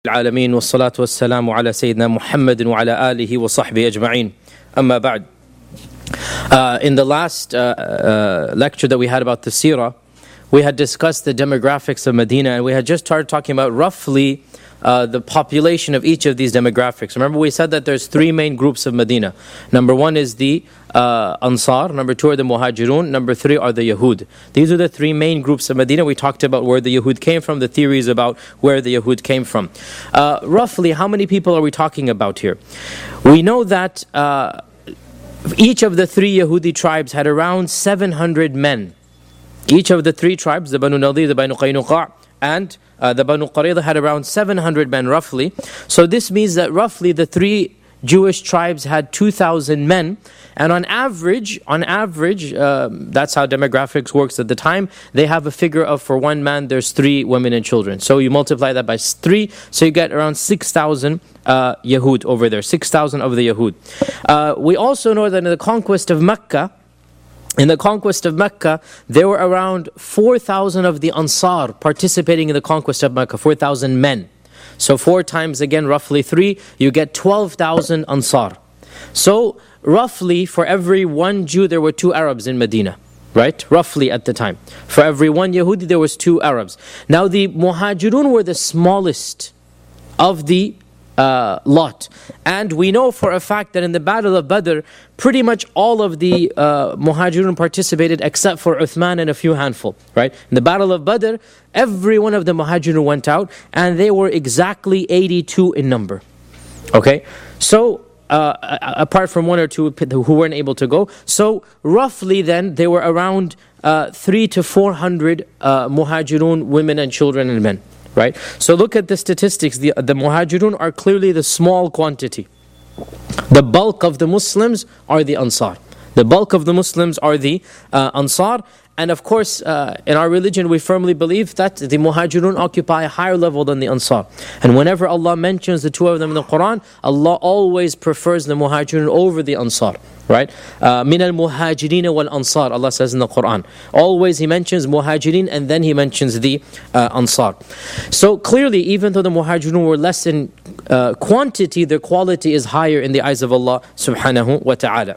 العالمين والصلاة والسلام على سيدنا محمد وعلى آله وصحبه أجمعين أما بعد. In the last lecture that we had about the seerah, we had discussed the demographics of Medina, and we had just started talking about roughly the population of each of these demographics. Remember, we said that there's three main groups of Medina. Number one is the Ansar, number two are the Muhajirun, number three are the Yahud. These are the three main groups of Medina. We talked about where the Yahud came from, the theories about where the Yahud came from. Roughly, how many people are we talking about here? We know that each of the three Yahudi tribes had around 700 men. Each of the three tribes, the Banu Nadir, the Banu Qaynuqa', and the Banu Qurayza had around 700 men roughly. So this means that roughly the three Jewish tribes had 2,000 men. And on average, that's how demographics works at the time, they have a figure of for one man there's 3 women and children. So you multiply that by 3, so you get around 6,000 Yahud over there, 6,000 of the Yahud. We also know that in the conquest of Mecca, there were around 4,000 of the Ansar participating in the conquest of Mecca, 4,000 men. So 4 times again, roughly 3, you get 12,000 Ansar. So roughly for every one Jew, there were 2 Arabs in Medina. Right? Roughly at the time. For every one Yahudi, there was 2 Arabs. Now the Muhajirun were the smallest of the lot. And we know for a fact that in the Battle of Badr, pretty much all of the Muhajirun participated except for Uthman and a few handful. Right? In the Battle of Badr, every one of the Muhajirun went out, and they were exactly 82 in number. Okay? So, apart from 1 or 2 who weren't able to go. So, roughly then, they were around 300 to 400 Muhajirun, women and children and men. Right? So look at the statistics. The Muhajirun are clearly the small quantity. The bulk of the Muslims are the Ansar. The bulk of the Muslims are the Ansar. And of course, in our religion, we firmly believe that the Muhajirun occupy a higher level than the Ansar. And whenever Allah mentions the 2 of them in the Quran, Allah always prefers the Muhajirun over the Ansar. Right? مِنَ الْمُهَاجِرِينَ وَالْأَنصَارِ, Allah says in the Quran. Always He mentions Muhajirin and then He mentions the Ansar. So clearly, even though the Muhajirun were less in quantity, their quality is higher in the eyes of Allah subhanahu wa ta'ala.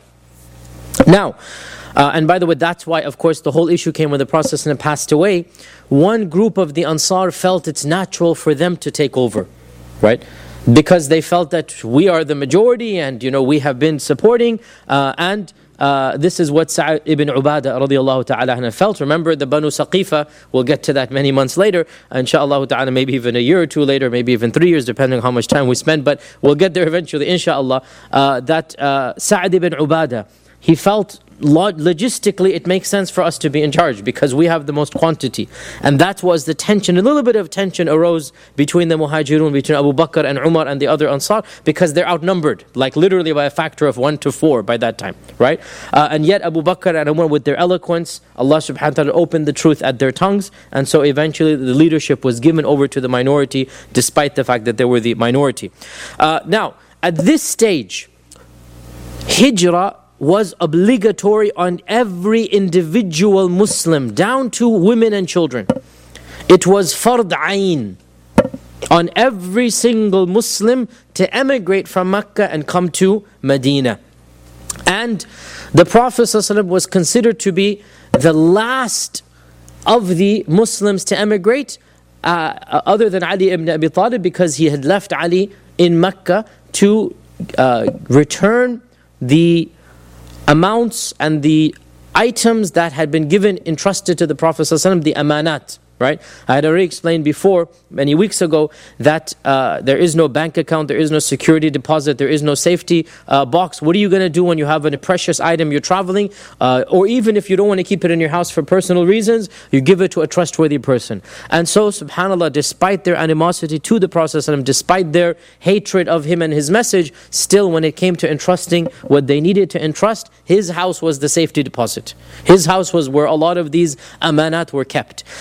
Now, and by the way, that's why, of course, the whole issue came when the Prophet passed away. One group of the Ansar felt it's natural for them to take over. Right? Because they felt that we are the majority and, we have been supporting and this is what Sa'd ibn Ubadah radiallahu ta'ala felt. Remember the Banu Saqifa, we'll get to that many months later, inshaAllah ta'ala, maybe even a year or 2 later, maybe even 3 years, depending on how much time we spend, but we'll get there eventually, inshaAllah, that Sa'd ibn Ubadah, he felt logistically it makes sense for us to be in charge because we have the most quantity. And that was the tension. A little bit of tension arose between the Muhajirun, between Abu Bakr and Umar and the other Ansar, because they're outnumbered, like literally by a factor of 1 to 4 by that time, right? And yet Abu Bakr and Umar, with their eloquence, Allah subhanahu wa ta'ala opened the truth at their tongues, and so eventually the leadership was given over to the minority, despite the fact that they were the minority. Now, at this stage, Hijrah was obligatory on every individual Muslim, down to women and children. It was fard ayn on every single Muslim to emigrate from Mecca and come to Medina. And the Prophet ﷺ was considered to be the last of the Muslims to emigrate, other than Ali ibn Abi Talib, because he had left Ali in Mecca to return the amounts and the items that had been entrusted to the Prophet ﷺ, the amanat. Right? I had already explained before, many weeks ago, that there is no bank account, there is no security deposit, there is no safety box. What are you going to do when you have a precious item you're traveling? Or even if you don't want to keep it in your house for personal reasons, you give it to a trustworthy person. And so, subhanAllah, despite their animosity to the Prophet ﷺ, despite their hatred of him and his message, still when it came to entrusting what they needed to entrust, his house was the safety deposit. His house was where a lot of these amanat were kept. And so the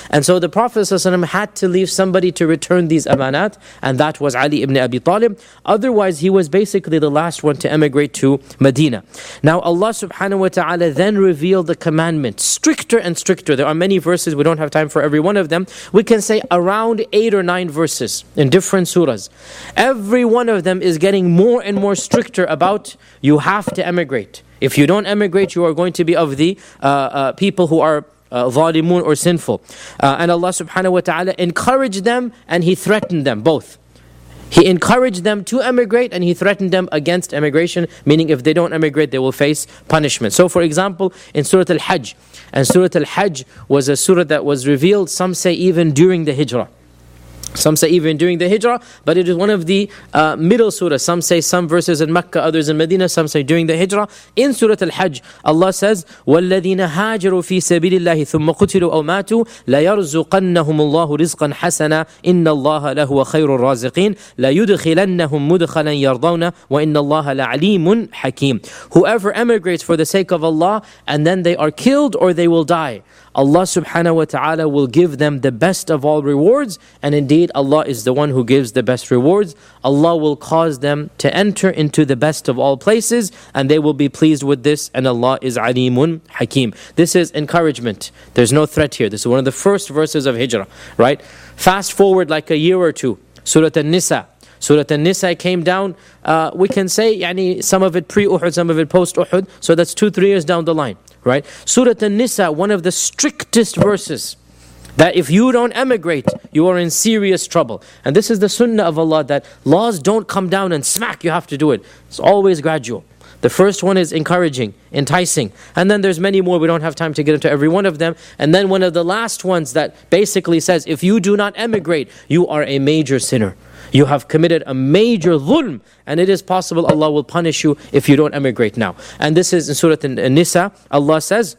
the Prophet ﷺ had to leave somebody to return these amanat, and that was Ali ibn Abi Talib. Otherwise, he was basically the last one to emigrate to Medina. Now, Allah subhanahu wa ta'ala then revealed the commandment, stricter and stricter. There are many verses, we don't have time for every one of them. We can say around 8 or 9 verses in different surahs. Every one of them is getting more and more stricter about you have to emigrate. If you don't emigrate, you are going to be of the people who are ظالمون or sinful. And Allah subhanahu wa ta'ala encouraged them and He threatened them both. He encouraged them to emigrate and He threatened them against emigration, meaning if they don't emigrate, they will face punishment. So for example, in Surah Al-Hajj, and Surah Al-Hajj was a surah that was revealed, some say even during the Hijrah. Some say even during the Hijrah, but it is one of the middle surahs. Some say some verses in Mecca, others in Medina. Some say during the Hijrah. In Surah Al-Hajj, Allah says, وَالَّذِينَ هَاجَرُوا فِي سَبِيلِ اللَّهِ ثُمَّ قُتِلُوا أَوْ مَاتُوا لَيَرْزُقَنَّهُمُ اللَّهُ رِزْقًا حَسَنًا إِنَّ اللَّهَ لَهُوَ خَيْرُ الرَّازِقِينَ لَيُدْخِلَنَّهُمْ مُدْخَلًا يَرْضَوْنَ وَإِنَّ اللَّهَ لَعَلِيمٌ حَكِيمٌ. Whoever emigrates for the sake of Allah and then they are killed or they will die, Allah subhanahu wa ta'ala will give them the best of all rewards, and indeed Allah is the one who gives the best rewards. Allah will cause them to enter into the best of all places and they will be pleased with this, and Allah is Alimun Hakim. This is encouragement. There's no threat here. This is one of the first verses of Hijrah, right? Fast forward like a year or two, Surah An-Nisa. Surah An-Nisa came down, we can say, some of it pre-Uhud, some of it post-Uhud, so that's 2-3 years down the line, right? Surah An-Nisa, one of the strictest verses, that if you don't emigrate, you are in serious trouble. And this is the sunnah of Allah, that laws don't come down and smack, you have to do it. It's always gradual. The first one is encouraging, enticing. And then there's many more, we don't have time to get into every one of them. And then one of the last ones that basically says, if you do not emigrate, you are a major sinner. You have committed a major dhulm, and it is possible Allah will punish you if you don't emigrate now. And this is in Surah An-Nisa, Allah says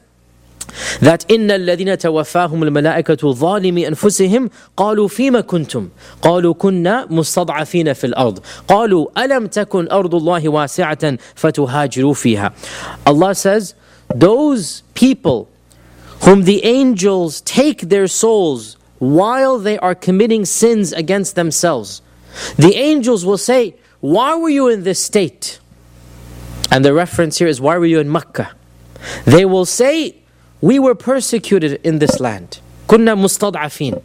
that إِنَّ الَّذِينَ تَوَفَّاهُمُ الْمَلَائِكَةُ ظَالِمِي أَنفُسِهِمْ قَالُوا فِيمَ كُنْتُمْ قَالُوا كُنَّا مُسْتَضْعَفِينَ فِي الْأَرْضِ قَالُوا أَلَمْ تَكُنْ أَرْضُ اللَّهِ وَاسِعَةً فَتُهَاجِرُوا فِيهَا. Allah says, those people whom the angels take their souls while they are committing sins against themselves, the angels will say, why were you in this state? And the reference here is, why were you in Mecca? They will say, we were persecuted in this land. كُنَّا مُسْتَضْعَفِينَ.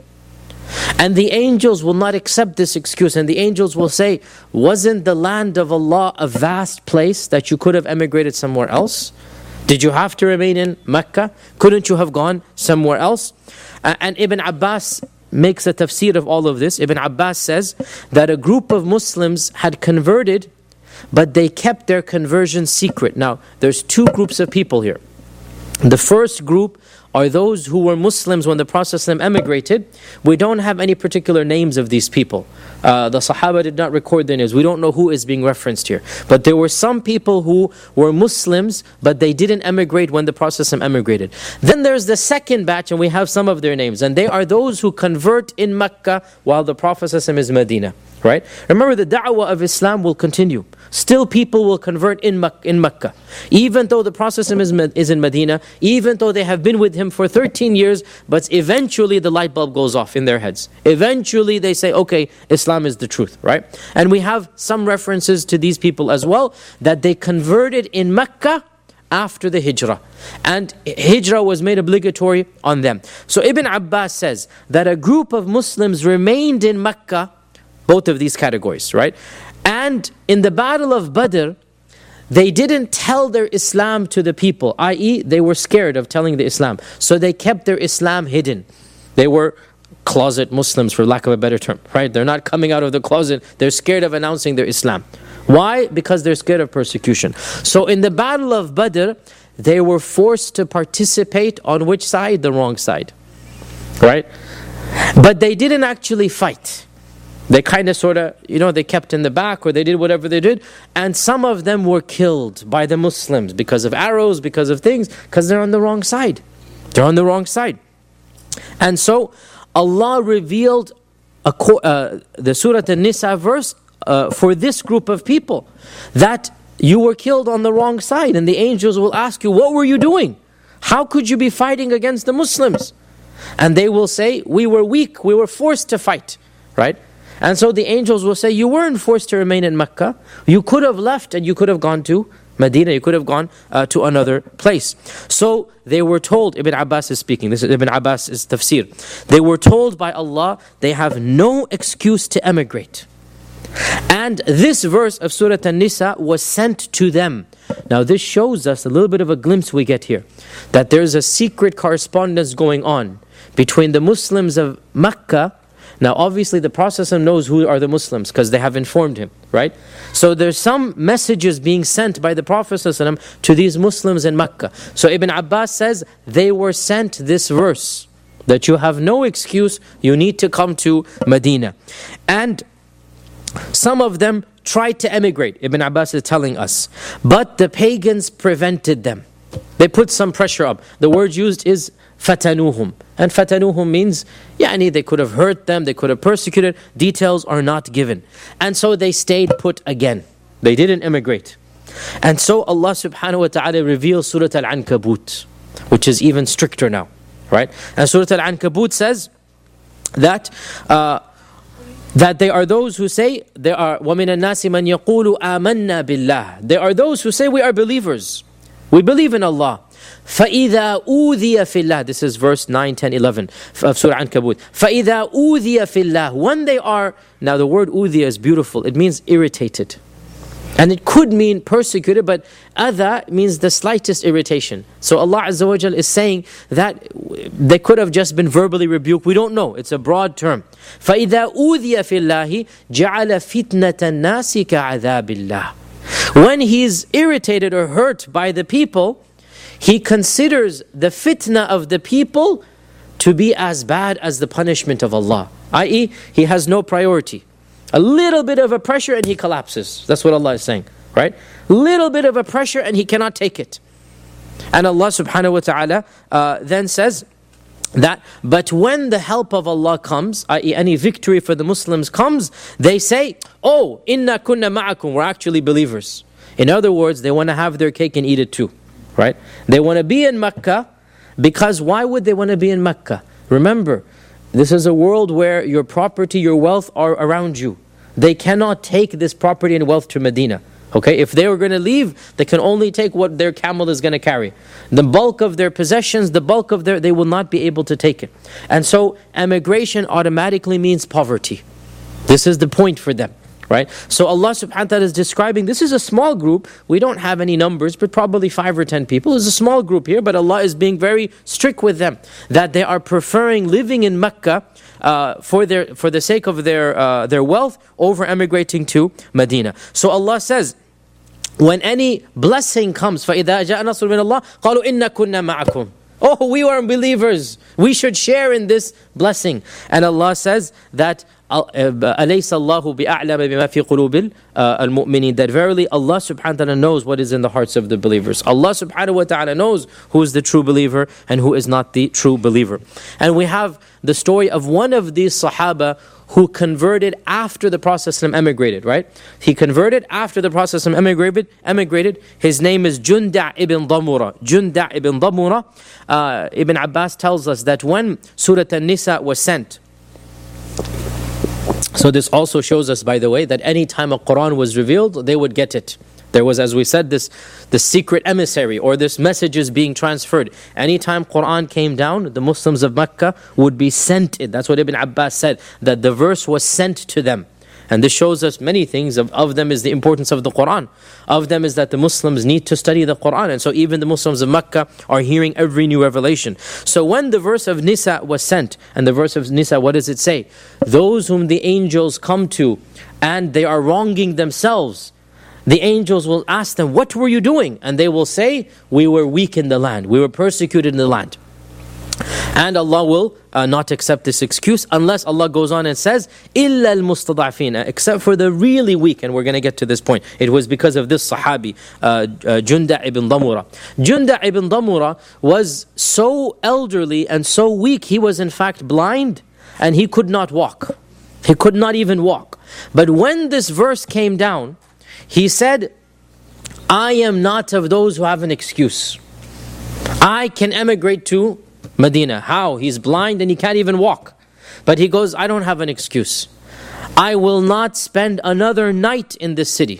And the angels will not accept this excuse. And the angels will say, wasn't the land of Allah a vast place that you could have emigrated somewhere else? Did you have to remain in Mecca? Couldn't you have gone somewhere else? And Ibn Abbas makes a tafsir of all of this. Ibn Abbas says that a group of Muslims had converted, but they kept their conversion secret. Now, there's 2 groups of people here. The first group are those who were Muslims when the Prophet emigrated. We don't have any particular names of these people. The Sahaba did not record their names. We don't know who is being referenced here. But there were some people who were Muslims, but they didn't emigrate when the Prophet emigrated. Then there's the second batch, and we have some of their names. And they are those who convert in Mecca while the Prophet is Medina. Right? Remember, the da'wah of Islam will continue. Still people will convert in Mecca. Even though the Prophet is in Medina, even though they have been with him for 13 years, but eventually the light bulb goes off in their heads. Eventually they say, okay, Islam is the truth, right? And we have some references to these people as well, that they converted in Mecca after the Hijrah. And Hijrah was made obligatory on them. So Ibn Abbas says that a group of Muslims remained in Mecca, both of these categories, right? And in the Battle of Badr, they didn't tell their Islam to the people, i.e. they were scared of telling the Islam. So they kept their Islam hidden. They were closet Muslims, for lack of a better term, right? They're not coming out of the closet. They're scared of announcing their Islam. Why? Because they're scared of persecution. So in the Battle of Badr, they were forced to participate on which side? The wrong side, right? But they didn't actually fight. They kind of they kept in the back, or they did whatever they did. And some of them were killed by the Muslims because of arrows, because of things, because they're on the wrong side. They're on the wrong side. And so Allah revealed the Surah An-Nisa verse for this group of people, that you were killed on the wrong side. And the angels will ask you, what were you doing? How could you be fighting against the Muslims? And they will say, we were weak, we were forced to fight, right? And so the angels will say, you weren't forced to remain in Mecca. You could have left and you could have gone to Medina, you could have gone to another place. So they were told, Ibn Abbas is speaking, this is Ibn Abbas' tafsir. They were told by Allah, they have no excuse to emigrate. And this verse of Surah An-Nisa was sent to them. Now this shows us a little bit of a glimpse we get here, that there's a secret correspondence going on between the Muslims of Mecca. Now obviously the Prophet knows who are the Muslims because they have informed him, right? So there's some messages being sent by the Prophet to these Muslims in Mecca. So Ibn Abbas says they were sent this verse, that you have no excuse, you need to come to Medina. And some of them tried to emigrate, Ibn Abbas is telling us, but the pagans prevented them. They put some pressure up. The word used is fatanuhum. And fatanuhum means, they could have hurt them, they could have persecuted. Details are not given. And so they stayed put again. They didn't emigrate. And so Allah subhanahu wa ta'ala reveals Surah Al-Ankabut, which is even stricter now, right? And Surah Al-Ankabut says that they are those who say, there are وَمِنَ النَّاسِ مَنْ يَقُولُ آمَنَّا بِاللَّهِ. There are those who say, we are believers. We believe in Allah. فَإِذَا أُوذِيَ فِي اللَّهِ. This is verse 9, 10, 11 of Surah Ankabut. فَإِذَا أُوذِيَ فِي اللَّهِ. When they are, now the word أُوذِيَ is beautiful. It means irritated. And it could mean persecuted, but adha means the slightest irritation. So Allah Azza wa Jal is saying that they could have just been verbally rebuked. We don't know. It's a broad term. فَإِذَا أُوذِيَ فِي اللَّهِ جَعَلَ فِتْنَةَ النَّاسِ كَعَذَابِ اللَّهِ. When he's irritated or hurt by the people, he considers the fitna of the people to be as bad as the punishment of Allah. I.e., he has no priority. A little bit of a pressure and he collapses. That's what Allah is saying, right? Little bit of a pressure and he cannot take it. And Allah subhanahu wa ta'ala then says that, but when the help of Allah comes, i.e. any victory for the Muslims comes, they say, oh, inna kunna ma'akum, we're actually believers. In other words, they want to have their cake and eat it too, right? They want to be in Mecca, because why would they want to be in Mecca? Remember, this is a world where your property, your wealth are around you. They cannot take this property and wealth to Medina. Okay, if they were going to leave, they can only take what their camel is going to carry. The bulk of their possessions, they will not be able to take it. And so emigration automatically means poverty. This is the point for them, right? So Allah subhanahu wa ta'ala is describing, this is a small group. We don't have any numbers, but probably 5 or 10 people. It's a small group here, but Allah is being very strict with them, that they are preferring living in Mecca for the sake of their wealth over emigrating to Medina. So Allah says, when any blessing comes, فَإِذَا جَاءَ نَصْرٌ مِّنَ اللَّهِ قَالُوا إِنَّا كُنَّا مَعَكُمْ. Oh, we are believers. We should share in this blessing. And Allah says that أَلَيْسَ اللَّهُ بِأَعْلَمَ بِمَا فِي قُلُوبِ الْمُؤْمِنِينَ. That verily Allah subhanahu wa ta'ala knows what is in the hearts of the believers. Allah subhanahu wa ta'ala knows who is the true believer and who is not the true believer. And we have the story of one of these Sahaba who converted after the Prophet emigrated, right? He converted after the Prophet emigrated. His name is Junda' ibn Damura. Junda' ibn Damura. Ibn Abbas tells us that when Surah An-Nisa was sent, so this also shows us, by the way, that any time a Quran was revealed, they would get it. There was, as we said, the secret emissary, or this message is being transferred. Anytime Quran came down, the Muslims of Mecca would be sent it. That's what Ibn Abbas said, that the verse was sent to them. And this shows us many things. Of them is the importance of the Quran. Of them is that the Muslims need to study the Quran. And so even the Muslims of Mecca are hearing every new revelation. So when the verse of Nisa was sent, and the verse of Nisa, what does it say? Those whom the angels come to and they are wronging themselves, the angels will ask them, what were you doing? And they will say, we were weak in the land. We were persecuted in the land. And Allah will not accept this excuse unless Allah goes on and says, إِلَّا الْمُسْتَضَعْفِينَ, except for the really weak. And we're going to get to this point. It was because of this Sahabi, Junda' ibn Damura. Junda' ibn Damura was so elderly and so weak, he was in fact blind and he could not walk. He could not even walk. But when this verse came down, he said, I am not of those who have an excuse. I can emigrate to Medina. How? He's blind and he can't even walk. But he goes, I don't have an excuse. I will not spend another night in this city.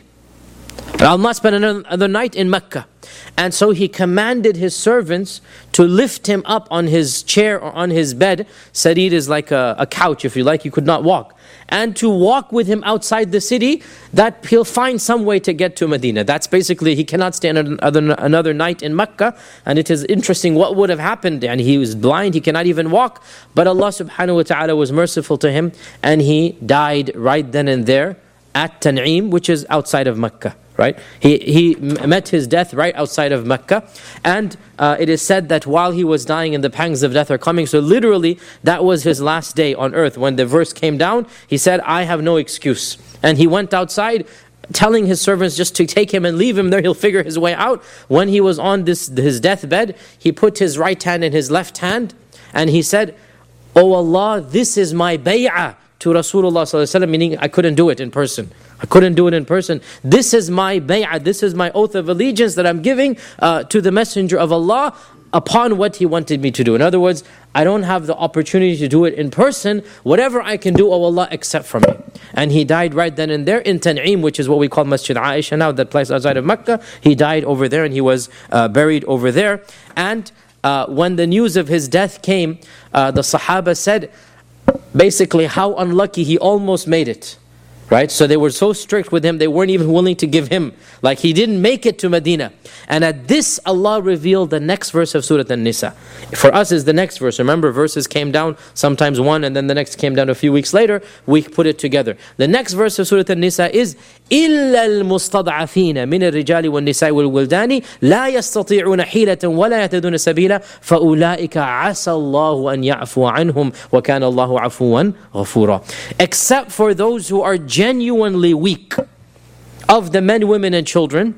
I'll not spend another night in Mecca. And so he commanded his servants to lift him up on his chair or on his bed. Sarid is like a couch, if you like. He could not walk. And to walk with him outside the city, that he'll find some way to get to Medina. That's basically, he cannot stay another night in Mecca. And it is interesting what would have happened. And he was blind, he cannot even walk. But Allah subhanahu wa ta'ala was merciful to him. And he died right then and there at Tan'im, which is outside of Mecca. Right? He met his death right outside of Mecca. And it is said that while he was dying and the pangs of death are coming, so literally that was his last day on earth. When the verse came down, he said, I have no excuse. And he went outside telling his servants just to take him and leave him there, he'll figure his way out. When he was on his deathbed, he put his right hand in his left hand and he said, Oh Allah, this is my bay'ah to Rasulullah sallallahu alaihi wasallam, meaning I couldn't do it in person. I couldn't do it in person. This is my bay'ah, this is my oath of allegiance that I'm giving to the Messenger of Allah upon what he wanted me to do. In other words, I don't have the opportunity to do it in person. Whatever I can do, oh Allah, accept from me. And he died right then and there in Tan'im, which is what we call Masjid Aisha now, that place outside of Mecca. He died over there and he was buried over there. And when the news of his death came, the Sahaba said, basically, how unlucky, he almost made it. Right? So they were so strict with him, they weren't even willing to give him. Like he didn't make it to Medina. And at this, Allah revealed the next verse of Surah An-Nisa. For us is the next verse. Remember, verses came down, sometimes one, and then the next came down a few weeks later. We put it together. The next verse of Surah An-Nisa is إِلَّا الْمُسْتَضْعَفِينَ مِنَ الرِّجَالِ وَالنِّسَاءِ وَالْوِلْدَانِ لَا يَسْتَطِيعُونَ حِيلَةً وَلَا يَهْتَدُونَ سَبِيلًا فَأُولَٰئِكَ عَسَى اللَّهُ أَنْ يَعْفُوَ عَنْهُمْ وَكَانَ اللَّهُ عَفُوًّا غَفُورًا. Except for those who are genuinely weak of the men, women and children,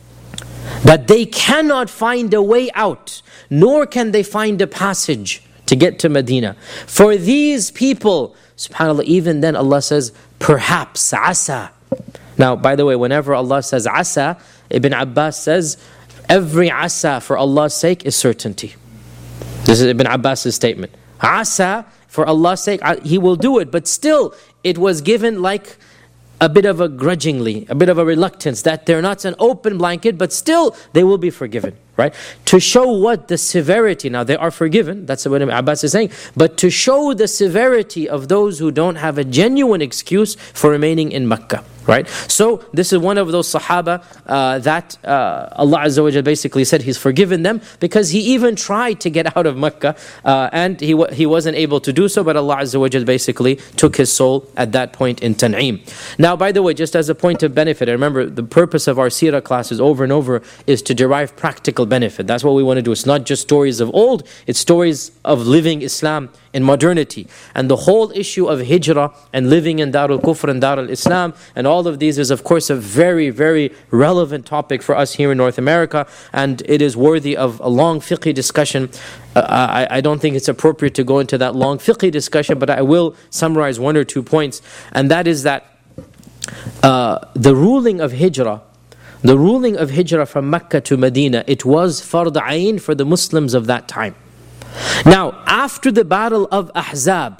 but they cannot find a way out, nor can they find a passage to get to Medina. For these people, subhanAllah, even then Allah says, perhaps, asa. Now, by the way, whenever Allah says asa, Ibn Abbas says, every asa for Allah's sake is certainty. This is Ibn Abbas' statement. Asa, for Allah's sake, He will do it, but still, it was given like a bit of a grudgingly, a bit of a reluctance, that they're not an open blanket, but still they will be forgiven, right? To show what the severity, now they are forgiven, that's what Ibn Abbas is saying, but to show the severity of those who don't have a genuine excuse for remaining in Mecca. Right? So this is one of those Sahaba that Allah Azza wa Jal basically said He's forgiven them, because he even tried to get out of Mecca and he wasn't able to do so, but Allah Azza wa Jal basically took his soul at that point in Tan'im. Now, by the way, just as a point of benefit, remember the purpose of our seerah classes over and over is to derive practical benefit. That's what we want to do. It's not just stories of old, it's stories of living Islam in modernity. And the whole issue of hijrah and living in Darul Kufr and Darul Islam and all of these is of course a very, very relevant topic for us here in North America, and it is worthy of a long fiqh discussion. I don't think it's appropriate to go into that long fiqh discussion, but I will summarize one or two points, and that is that the ruling of hijrah from Mecca to Medina, it was fard ayn for the Muslims of that time. Now, after the battle of Ahzab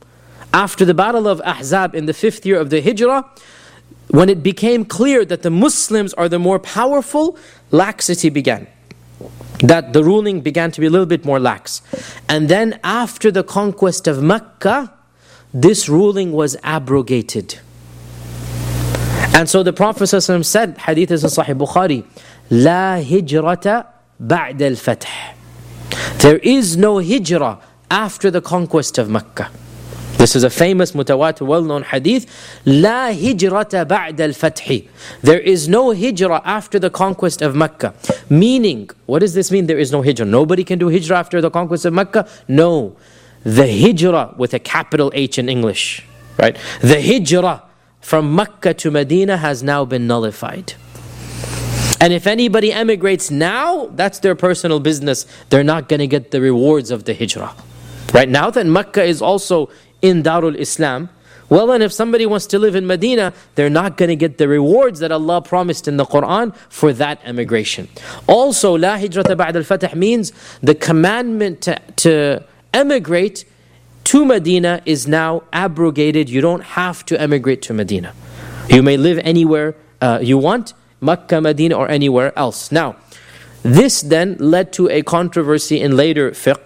in the 5th year of the Hijrah, when it became clear that the Muslims are the more powerful, laxity began. That the ruling began to be a little bit more lax. And then after the conquest of Mecca, this ruling was abrogated. And so the Prophet ﷺ said, hadith is in Sahih Bukhari, La hijrata ba'da al-fath. There is no hijrah after the conquest of Mecca. This is a famous, mutawatir, well-known hadith. La hijrata ba'da al-fath. There is no hijrah after the conquest of Mecca. Meaning, what does this mean? There is no hijrah. Nobody can do hijrah after the conquest of Mecca? No. The hijrah with a capital H in English, right? The hijrah from Mecca to Medina has now been nullified. And if anybody emigrates now, that's their personal business. They're not going to get the rewards of the hijrah. Right now that Mecca is also in Darul Islam, Well, and if somebody wants to live in Medina, they're not going to get the rewards that Allah promised in the Quran for that emigration. Also, La hijrata ba'd al-fatah means the commandment to emigrate to Medina is now abrogated. You don't have to emigrate to Medina. You may live anywhere you want, Makkah, Medina, or anywhere else. Now, this then led to a controversy in later fiqh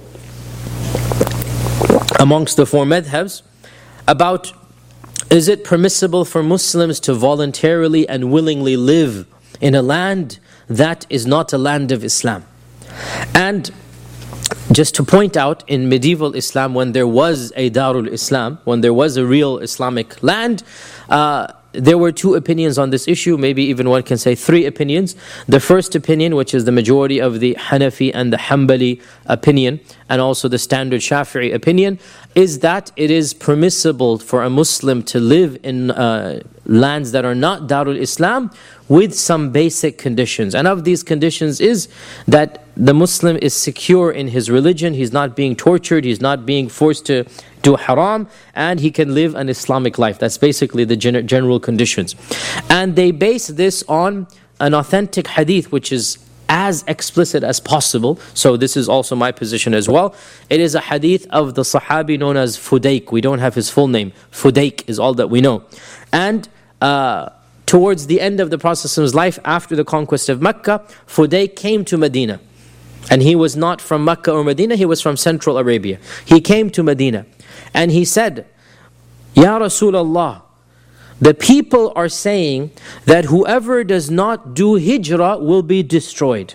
amongst the four madhabs about, is it permissible for Muslims to voluntarily and willingly live in a land that is not a land of Islam? And just to point out, in medieval Islam, when there was a Darul Islam, when there was a real Islamic land, there were two opinions on this issue, maybe even one can say three opinions. The first opinion, which is the majority of the Hanafi and the Hanbali opinion, and also the standard Shafi'i opinion, is that it is permissible for a Muslim to live in lands that are not Darul Islam with some basic conditions. And of these conditions is that the Muslim is secure in his religion, he's not being tortured, he's not being forced to do haram, and he can live an Islamic life. That's basically the general conditions. And they base this on an authentic hadith which is as explicit as possible. So this is also my position as well. It is a hadith of the Sahabi known as Fudayk. We don't have his full name. Fudayk is all that we know. And towards the end of the Prophet's life, after the conquest of Mecca, Fudayk came to Medina. And he was not from Mecca or Medina, he was from Central Arabia. He came to Medina and he said, Ya Rasulullah, the people are saying that whoever does not do hijrah will be destroyed.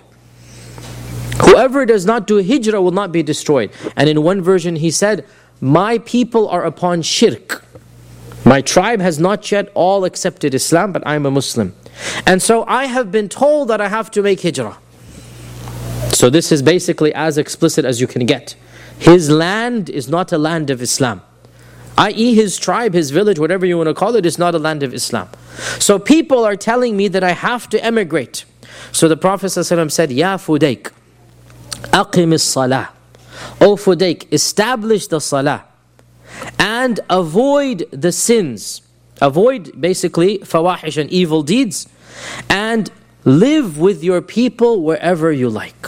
Whoever does not do hijrah will not be destroyed. And in one version he said, my people are upon shirk. My tribe has not yet all accepted Islam, but I am a Muslim. And so I have been told that I have to make hijrah. So this is basically as explicit as you can get. His land is not a land of Islam. I.e. his tribe, his village, whatever you want to call it, is not a land of Islam. So people are telling me that I have to emigrate. So the Prophet ﷺ said, Ya Fudayk, aqim as-salah. O Fudayk, establish the salah and avoid the sins. Avoid basically fawahish and evil deeds, and live with your people wherever you like.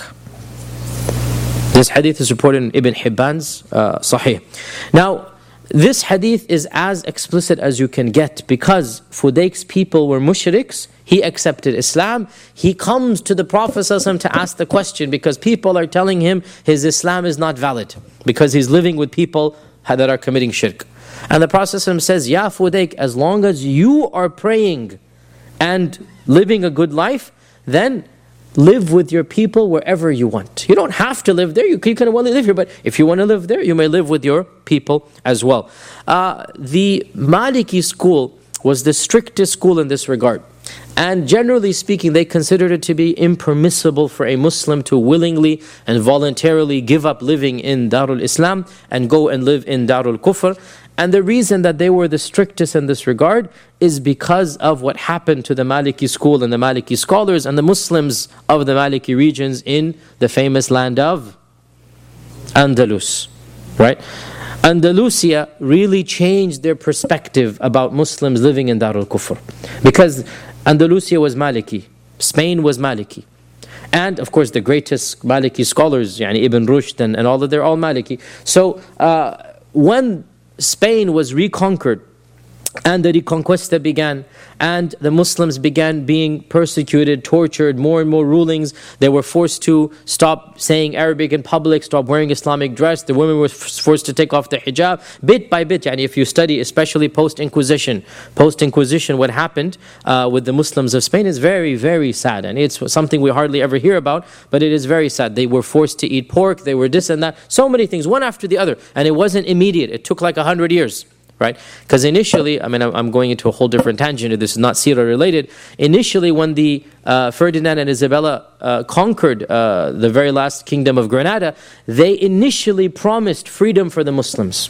This hadith is reported in Ibn Hibban's Sahih. Now, this hadith is as explicit as you can get, because Fudayk's people were mushriks. He accepted Islam. He comes to the Prophet ﷺ to ask the question, because people are telling him his Islam is not valid, because he's living with people that are committing shirk. And the Prophet ﷺ says, Ya Fudayk, as long as you are praying and living a good life, then live with your people wherever you want. You don't have to live there. You can only live here, but if you want to live there, you may live with your people as well. The Maliki school was the strictest school in this regard. And generally speaking, they considered it to be impermissible for a Muslim to willingly and voluntarily give up living in Darul Islam and go and live in Darul Kufr. And the reason that they were the strictest in this regard is because of what happened to the Maliki school and the Maliki scholars and the Muslims of the Maliki regions in the famous land of Andalus, right? Andalusia really changed their perspective about Muslims living in Darul Kufr, because Andalusia was Maliki, Spain was Maliki. And of course the greatest Maliki scholars, yani Ibn Rushd and all of, they're all Maliki. So when Spain was reconquered and the Reconquista began, and the Muslims began being persecuted, tortured, more and more rulings. They were forced to stop saying Arabic in public, stop wearing Islamic dress. The women were forced to take off their hijab. Bit by bit, yani if you study, especially post-Inquisition, what happened with the Muslims of Spain is very, very sad. And it's something we hardly ever hear about, but it is very sad. They were forced to eat pork, they were this and that, so many things, one after the other. And it wasn't immediate, it took like 100 years. Right? Because initially, I'm going into a whole different tangent, this is not seerah related. Initially, when the Ferdinand and Isabella conquered the very last kingdom of Granada, they initially promised freedom for the Muslims.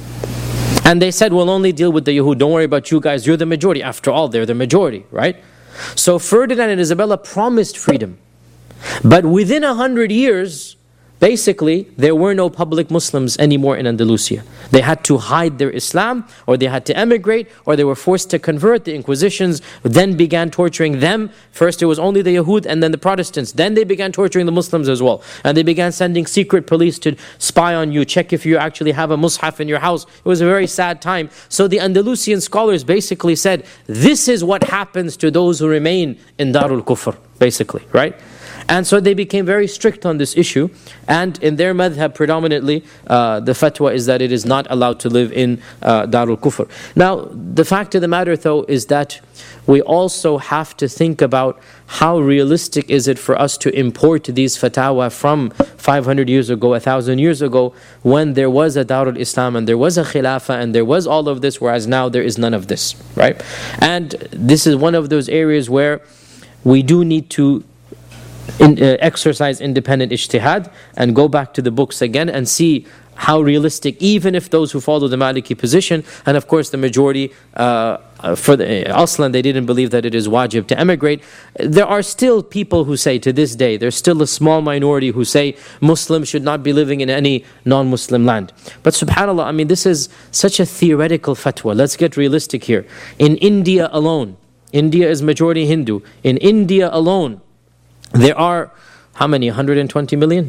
And they said, we'll only deal with the Yahud, don't worry about you guys, you're the majority. After all, they're the majority, right? So Ferdinand and Isabella promised freedom. But within 100 years, basically, there were no public Muslims anymore in Andalusia. They had to hide their Islam, or they had to emigrate, or they were forced to convert. The Inquisitions then began torturing them. First it was only the Yahud and then the Protestants. Then they began torturing the Muslims as well. And they began sending secret police to spy on you, check if you actually have a mushaf in your house. It was a very sad time. So the Andalusian scholars basically said, this is what happens to those who remain in Darul Kufr, basically, right? And so they became very strict on this issue. And in their madhab predominantly, the fatwa is that it is not allowed to live in Darul Kufr. Now, the fact of the matter though is that we also have to think about how realistic is it for us to import these fatwa from 500 years ago, 1,000 years ago, when there was a Darul Islam and there was a Khilafah and there was all of this, whereas now there is none of this, right? And this is one of those areas where we do need to exercise independent ijtihad and go back to the books again and see how realistic, even if those who follow the Maliki position, and of course the majority, for the Aslan, they didn't believe that it is wajib to emigrate. There are still people who say to this day, there's still a small minority who say Muslims should not be living in any non-Muslim land. But subhanAllah, I mean, this is such a theoretical fatwa. Let's get realistic here. In India alone, India is majority Hindu. In India alone, there are, how many, 120 million?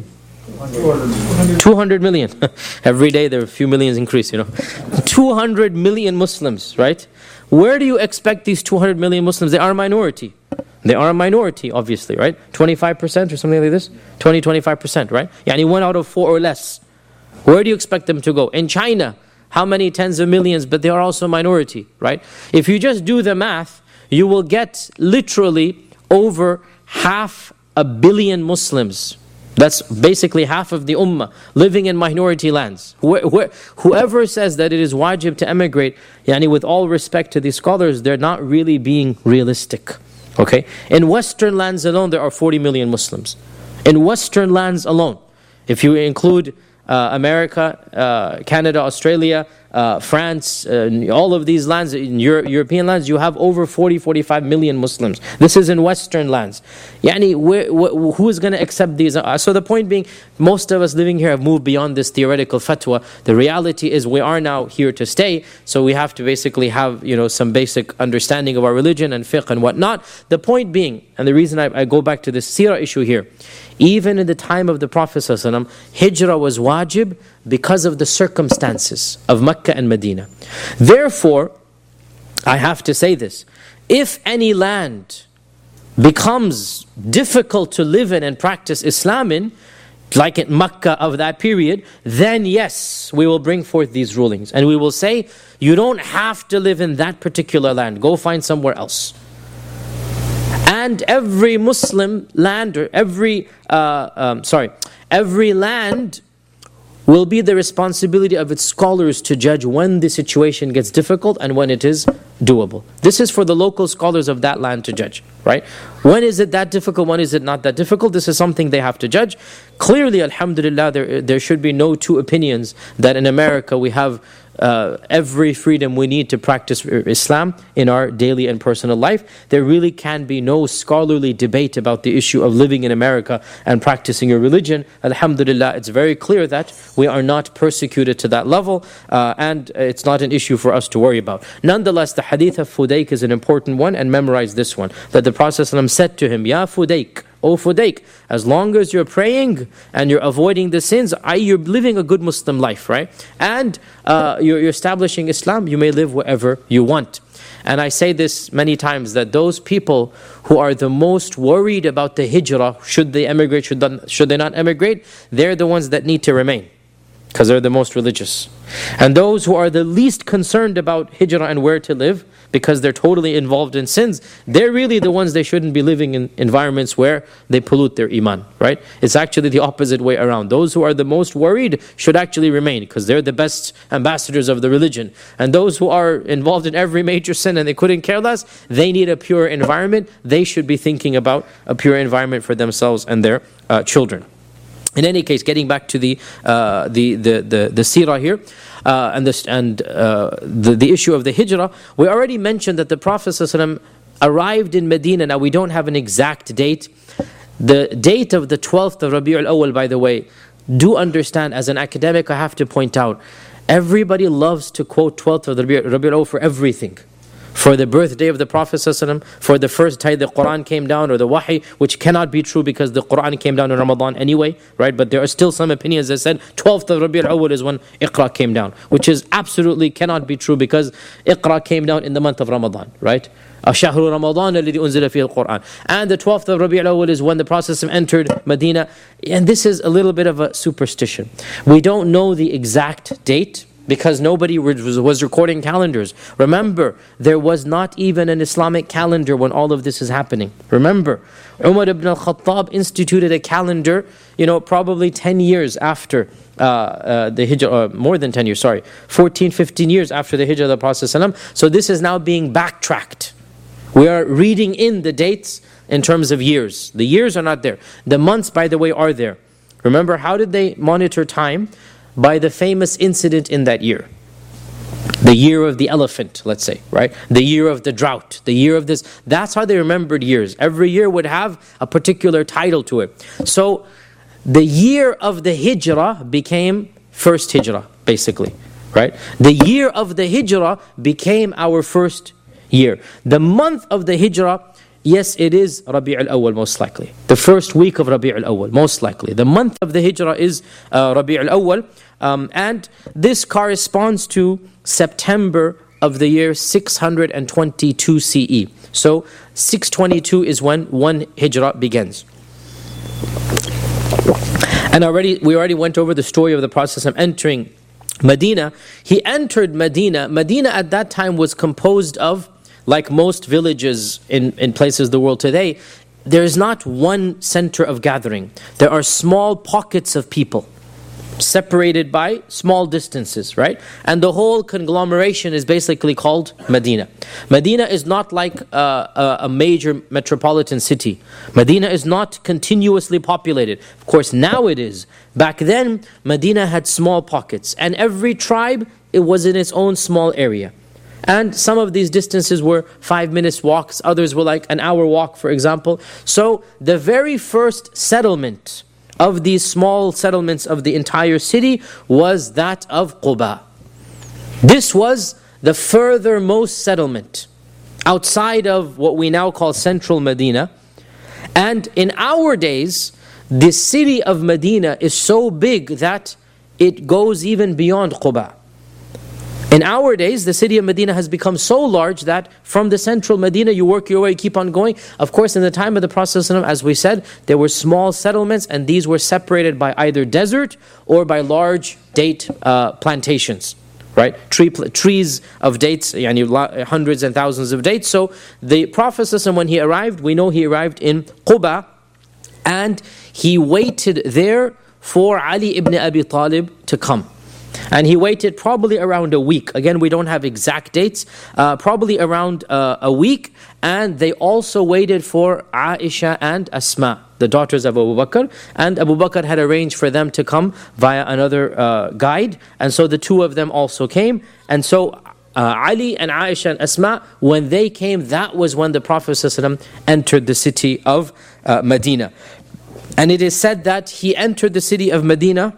200 million. Every day there are a few millions increase, 200 million Muslims, right? Where do you expect these 200 million Muslims? They are a minority. They are a minority, obviously, right? 25% or something like this? 25%, right? Yani 1 out of 4 or less. Where do you expect them to go? In China, how many tens of millions? But they are also a minority, right? If you just do the math, you will get literally over 500 million Muslims. That's basically half of the ummah living in minority lands. Whoever says that it is wajib to emigrate, yani with all respect to these scholars, they're not really being realistic. Okay? In Western lands alone, there are 40 million Muslims. In Western lands alone, if you include America, Canada, Australia, France, all of these lands, in European lands, you have over 40-45 million Muslims. This is in Western lands. Yani, who is going to accept these? So the point being, most of us living here have moved beyond this theoretical fatwa. The reality is we are now here to stay, so we have to basically have some basic understanding of our religion and fiqh and whatnot. The point being, and the reason I go back to this seerah issue here, even in the time of the Prophet ﷺ, hijrah was wajib because of the circumstances of Mecca and Medina. Therefore, I have to say this, if any land becomes difficult to live in and practice Islam in, like in Mecca of that period, then yes, we will bring forth these rulings. And we will say, you don't have to live in that particular land, go find somewhere else. And every Muslim land, or every land will be the responsibility of its scholars to judge when the situation gets difficult and when it is doable. This is for the local scholars of that land to judge, right? When is it that difficult, when is it not that difficult? This is something they have to judge. Clearly, alhamdulillah, there should be no two opinions that in America we have every freedom we need to practice Islam in our daily and personal life. There really can be no scholarly debate about the issue of living in America and practicing your religion. Alhamdulillah, it's very clear that we are not persecuted to that level, and it's not an issue for us to worry about. Nonetheless, the hadith of Fudayk is an important one, and memorize this one, that the Prophet ﷺ said to him, Ya Fudayk, O Fudayk, as long as you're praying and you're avoiding the sins, you're living a good Muslim life, right? And you're establishing Islam, you may live wherever you want. And I say this many times, that those people who are the most worried about the hijrah, should they emigrate, should they not emigrate, they're the ones that need to remain, because they're the most religious. And those who are the least concerned about hijrah and where to live, because they're totally involved in sins, they're really the ones they shouldn't be living in environments where they pollute their iman, right? It's actually the opposite way around. Those who are the most worried should actually remain, because they're the best ambassadors of the religion. And those who are involved in every major sin and they couldn't care less, they need a pure environment. They should be thinking about a pure environment for themselves and their children. In any case, getting back to the seerah here, and the issue of the hijrah, we already mentioned that the Prophet ﷺ arrived in Medina. Now we don't have an exact date. The date of the 12th of Rabi'ul Awwal, by the way, do understand, as an academic, I have to point out, everybody loves to quote 12th of the Rabi'ul Awwal for everything. For the birthday of the Prophet ﷺ, for the first time the Quran came down, or the Wahy, which cannot be true because the Quran came down in Ramadan anyway, right? But there are still some opinions that said 12th of Rabi'ul Awwal is when Iqra came down, which is absolutely cannot be true because Iqra came down in the month of Ramadan, right? أشهر رمضان الذي أنزل فيه القرآن. And the 12th of Rabi'ul Awwal is when the Prophet ﷺ entered Medina. And this is a little bit of a superstition. We don't know the exact date, because nobody was recording calendars. Remember, there was not even an Islamic calendar when all of this is happening. Remember, Umar ibn al-Khattab instituted a calendar, probably 10 years after the Hijrah, more than 10 years, 14, 15 years after the Hijrah of the Prophet ﷺ. So this is now being backtracked. We are reading in the dates in terms of years. The years are not there. The months, by the way, are there. Remember, how did they monitor time? By the famous incident in that year. The year of the elephant, let's say, right? The year of the drought, the year of this. That's how they remembered years. Every year would have a particular title to it. So the year of the Hijrah became first Hijrah, basically, right? The year of the Hijrah became our first year. The month of the Hijrah, yes, it is Rabi'ul Awwal most likely. The first week of Rabi'ul Awwal, most likely. The month of the Hijrah is Rabi'ul Awwal. And this corresponds to September of the year 622 CE. So 622 is when one Hijrah begins. And we already went over the story of the Prophet entering Medina. He entered Medina. Medina at that time was composed of, like most villages in places of the world today, there is not one center of gathering. There are small pockets of people, separated by small distances, right? And the whole conglomeration is basically called Medina. Medina is not like a major metropolitan city. Medina is not continuously populated. Of course, now it is. Back then, Medina had small pockets, and every tribe, it was in its own small area. And some of these distances were 5 minutes walks, others were like an hour walk, for example. So the very first settlement of these small settlements of the entire city was that of Quba. This was the furthermost settlement outside of what we now call central Medina. And in our days, the city of Medina is so big that it goes even beyond Quba. In our days, the city of Medina has become so large that from the central Medina, you work your way, keep on going. Of course, in the time of the Prophet, as we said, there were small settlements, and these were separated by either desert or by large date plantations, right? Trees of dates, hundreds and thousands of dates. So the Prophet, when he arrived, we know he arrived in Quba, and he waited there for Ali ibn Abi Talib to come. And he waited probably around a week. Again, we don't have exact dates. Probably around a week. And they also waited for Aisha and Asma, the daughters of Abu Bakr. And Abu Bakr had arranged for them to come via another guide. And so the two of them also came. And so Ali and Aisha and Asma, when they came, that was when the Prophet ﷺ entered the city of Medina. And it is said that he entered the city of Medina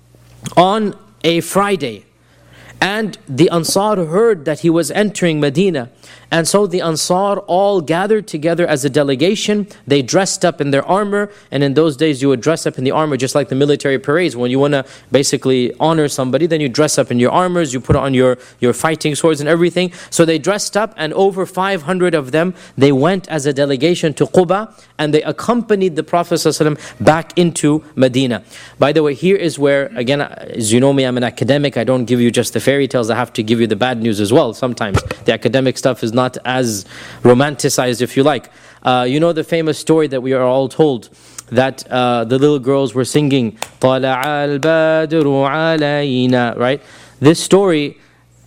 on a Friday, and the Ansar heard that he was entering Medina, and so the Ansar all gathered together as a delegation. They dressed up in their armor, and in those days you would dress up in the armor just like the military parades. When you want to basically honor somebody, then you dress up in your armors, you put on your fighting swords and everything. So they dressed up, and over 500 of them, they went as a delegation to Quba, and they accompanied the Prophet ﷺ back into Medina. By the way, here is where, again, as you know me, I'm an academic. I don't give you just the fairy tales. I have to give you the bad news as well. Sometimes the academic stuff is not as romanticized, if you like. You know the famous story that we are all told, that the little girls were singing طَلَعَ الْبَدْرُ عَلَيْنَا, right? This story,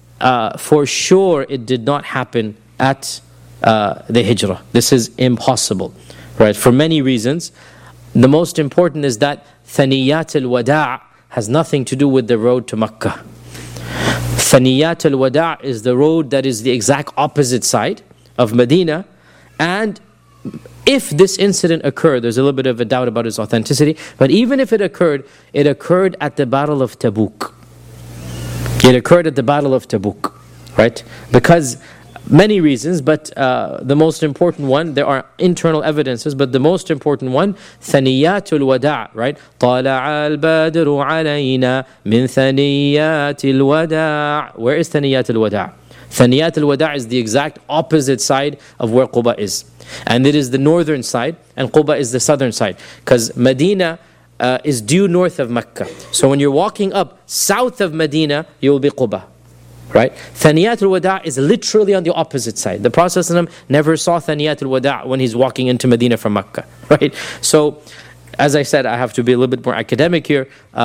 for sure, it did not happen at the Hijrah. This is impossible, right? For many reasons. The most important is that Thaniyat al-Wada' has nothing to do with the road to Makkah. Thaniyat al-Wada' is the road that is the exact opposite side of Medina, and If this incident occurred, there's a little bit of a doubt about its authenticity, but even if it occurred at the Battle of Tabuk. It occurred at the Battle of Tabuk, right? Because many reasons, but the most important one, there are internal evidences, but the most important one, Thaniyatul Wada', right? طَلَعَ الْبَدْرُ عَلَيْنَا مِنْ ثَنِيَّاتِ الْوَدَاعِ. Where is Thaniyatul Wada'? Thaniyatul Wada' is the exact opposite side of where Quba is. And it is the northern side, and Quba is the southern side. Because Medina is due north of Mecca. So when you're walking up south of Medina, you will be Quba. Right? Thaniyat al-Wada' is literally on the opposite side. The Prophet ﷺ never saw Thaniyat al-Wada' when he's walking into Medina from Mecca. Right? So, as I said, I have to be a little bit more academic here.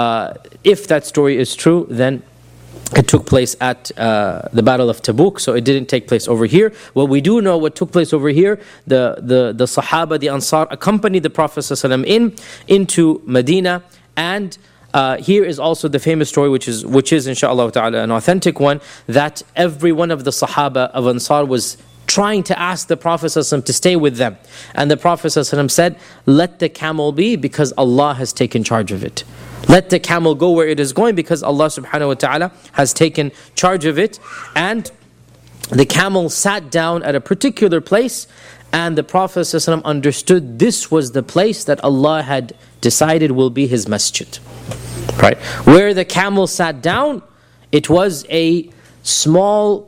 If that story is true, then it took place at the Battle of Tabuk, so it didn't take place over here. What we do know, what took place over here, the Sahaba, the Ansar, accompanied the Prophet ﷺ into Medina, and here is also the famous story, which is inshaAllah ta'ala an authentic one, that every one of the Sahaba of Ansar was trying to ask the Prophet ﷺ to stay with them. And the Prophet ﷺ said, let the camel be, because Allah has taken charge of it. Let the camel go where it is going, because Allah subhanahu wa ta'ala has taken charge of it. And the camel sat down at a particular place, and the Prophet ﷺ understood this was the place that Allah had decided will be his masjid. Right? Where the camel sat down, it was a small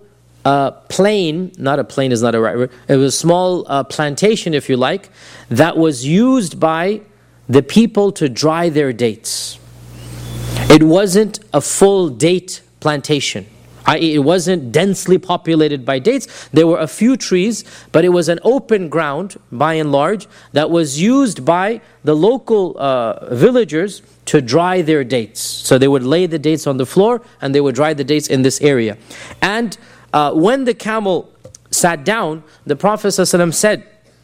plain, not a plain is not a right word, it was a small plantation, if you like, that was used by the people to dry their dates. It wasn't a full date plantation. I.e., it wasn't densely populated by dates. There were a few trees, but it was an open ground, by and large, that was used by the local villagers to dry their dates. So they would lay the dates on the floor, and they would dry the dates in this area. And when the camel sat down, the Prophet ﷺ said,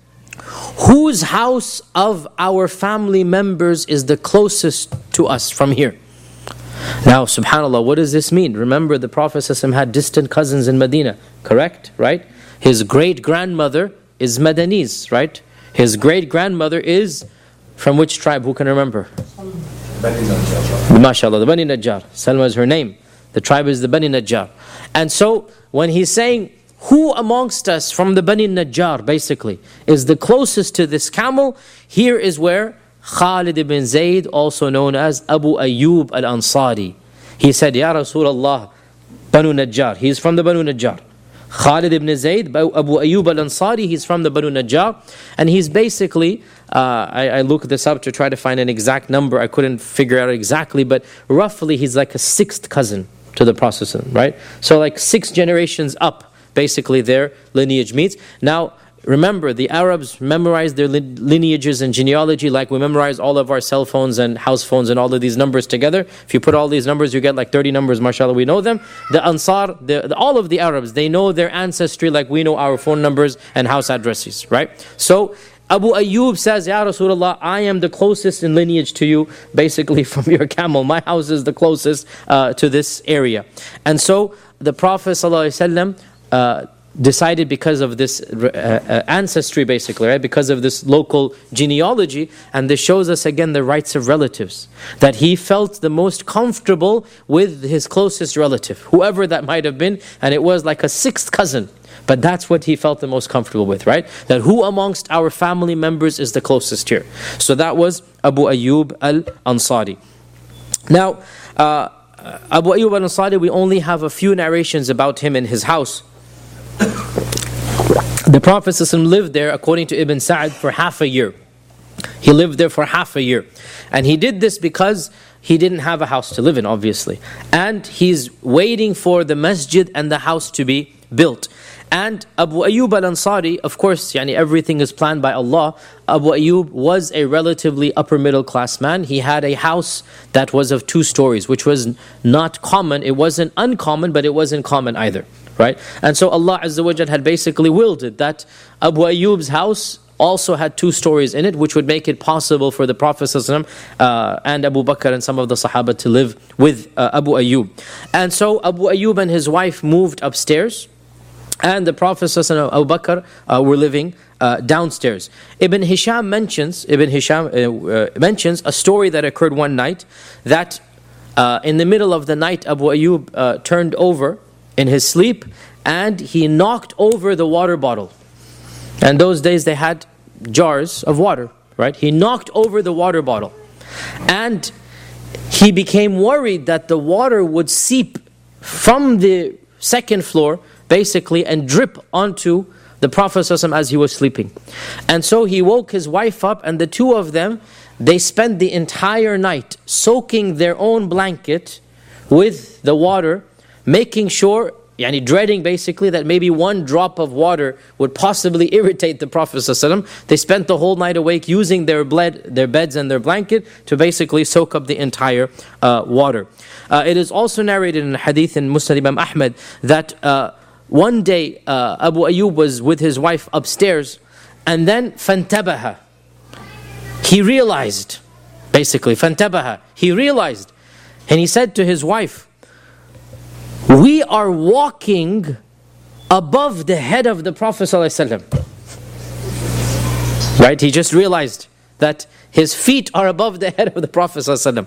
whose house of our family members is the closest to us from here? Now, subhanAllah, what does this mean? Remember, the Prophet ﷺ had distant cousins in Medina, correct? Right? His great-grandmother is Madanese, right? His great-grandmother is from which tribe? Who can remember? Bani Najjar. MashaAllah, the Bani Najjar. Salma is her name. The tribe is the Bani Najjar. And so, when he's saying, who amongst us from the Bani Najjar, basically, is the closest to this camel, here is where Khalid ibn Zayd, also known as Abu Ayyub al-Ansari, he said, Ya Rasulullah, Banu Najjar. He's from the Banu Najjar. Khalid ibn Zayd, Abu Ayyub al-Ansari, he's from the Banu Najjar. And he's basically, I looked this up to try to find an exact number. I couldn't figure out exactly, but roughly he's like a sixth cousin to the Prophet, right? So like 6 generations up, basically their lineage meets. Now, remember, the Arabs memorized their lineages and genealogy like we memorize all of our cell phones and house phones and all of these numbers together. If you put all these numbers, you get like 30 numbers, mashallah, we know them. The Ansar, all of the Arabs, they know their ancestry like we know our phone numbers and house addresses, right? So, Abu Ayyub says, Ya Rasulullah, I am the closest in lineage to you, basically from your camel. My house is the closest to this area. And so, the Prophet ﷺ decided, because of this ancestry basically, right? Because of this local genealogy, and this shows us again the rights of relatives, that he felt the most comfortable with his closest relative, whoever that might have been, and it was like a 6th cousin, but that's what he felt the most comfortable with, right? That who amongst our family members is the closest here. So that was Abu Ayyub al-Ansari. Now, Abu Ayyub al-Ansari, we only have a few narrations about him in his house. The Prophet ﷺ lived there, according to Ibn Sa'd, for half a year. He lived there for half a year. And he did this because he didn't have a house to live in, obviously. And he's waiting for the masjid and the house to be built. And Abu Ayyub al-Ansari, of course, everything is planned by Allah. Abu Ayyub was a relatively upper middle class man. He had a house that was of 2 stories, which was not common. It wasn't uncommon, but it wasn't common either. Right? And so Allah Azza wa Jal had basically willed it that Abu Ayyub's house also had 2 stories in it, which would make it possible for the Prophet ﷺ, and Abu Bakr and some of the Sahaba to live with Abu Ayyub. And so Abu Ayyub and his wife moved upstairs, and the Prophet ﷺ and Abu Bakr were living downstairs. Ibn Hisham mentions a story that occurred one night, that in the middle of the night, Abu Ayyub turned over in his sleep and he knocked over the water bottle. And those days they had jars of water, right? He knocked over the water bottle. And he became worried that the water would seep from the second floor, basically, and drip onto the Prophet ﷺ as he was sleeping. And so he woke his wife up, and the two of them, they spent the entire night soaking their own blanket with the water, making sure, dreading basically that maybe one drop of water would possibly irritate the Prophet ﷺ. They spent the whole night awake using their beds and their blanket to basically soak up the entire water. It is also narrated in a hadith in Musnad Imam Ahmad that one day Abu Ayyub was with his wife upstairs, and then فَانْتَبَهَ, he realized, and he said to his wife, "We are walking above the head of the Prophet ﷺ." Right? He just realized that his feet are above the head of the Prophet ﷺ.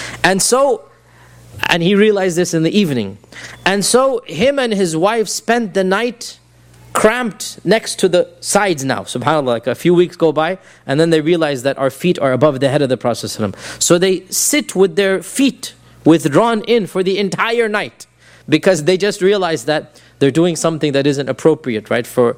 And he realized this in the evening. And so him and his wife spent the night cramped next to the sides now. SubhanAllah, like a few weeks go by, and then they realize that our feet are above the head of the Prophet ﷺ. So they sit with their feet withdrawn in for the entire night, because they just realized that they're doing something that isn't appropriate, right, for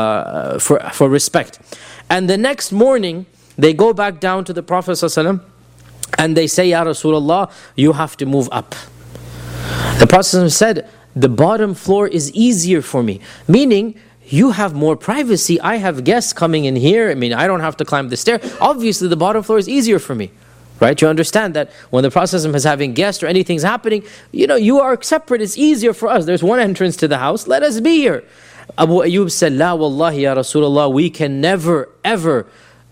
respect. And the next morning, they go back down to the Prophet ﷺ, and they say, "Ya Rasulullah, you have to move up." The Prophet ﷺ said, "The bottom floor is easier for me," meaning you have more privacy. I have guests coming in here. I don't have to climb the stair. Obviously, the bottom floor is easier for me. Right? You understand that when the Prophet is having guests or anything's happening, you are separate. It's easier for us. There's one entrance to the house. Let us be here. Abu Ayyub said, "La wallahi ya Rasulullah, we can never ever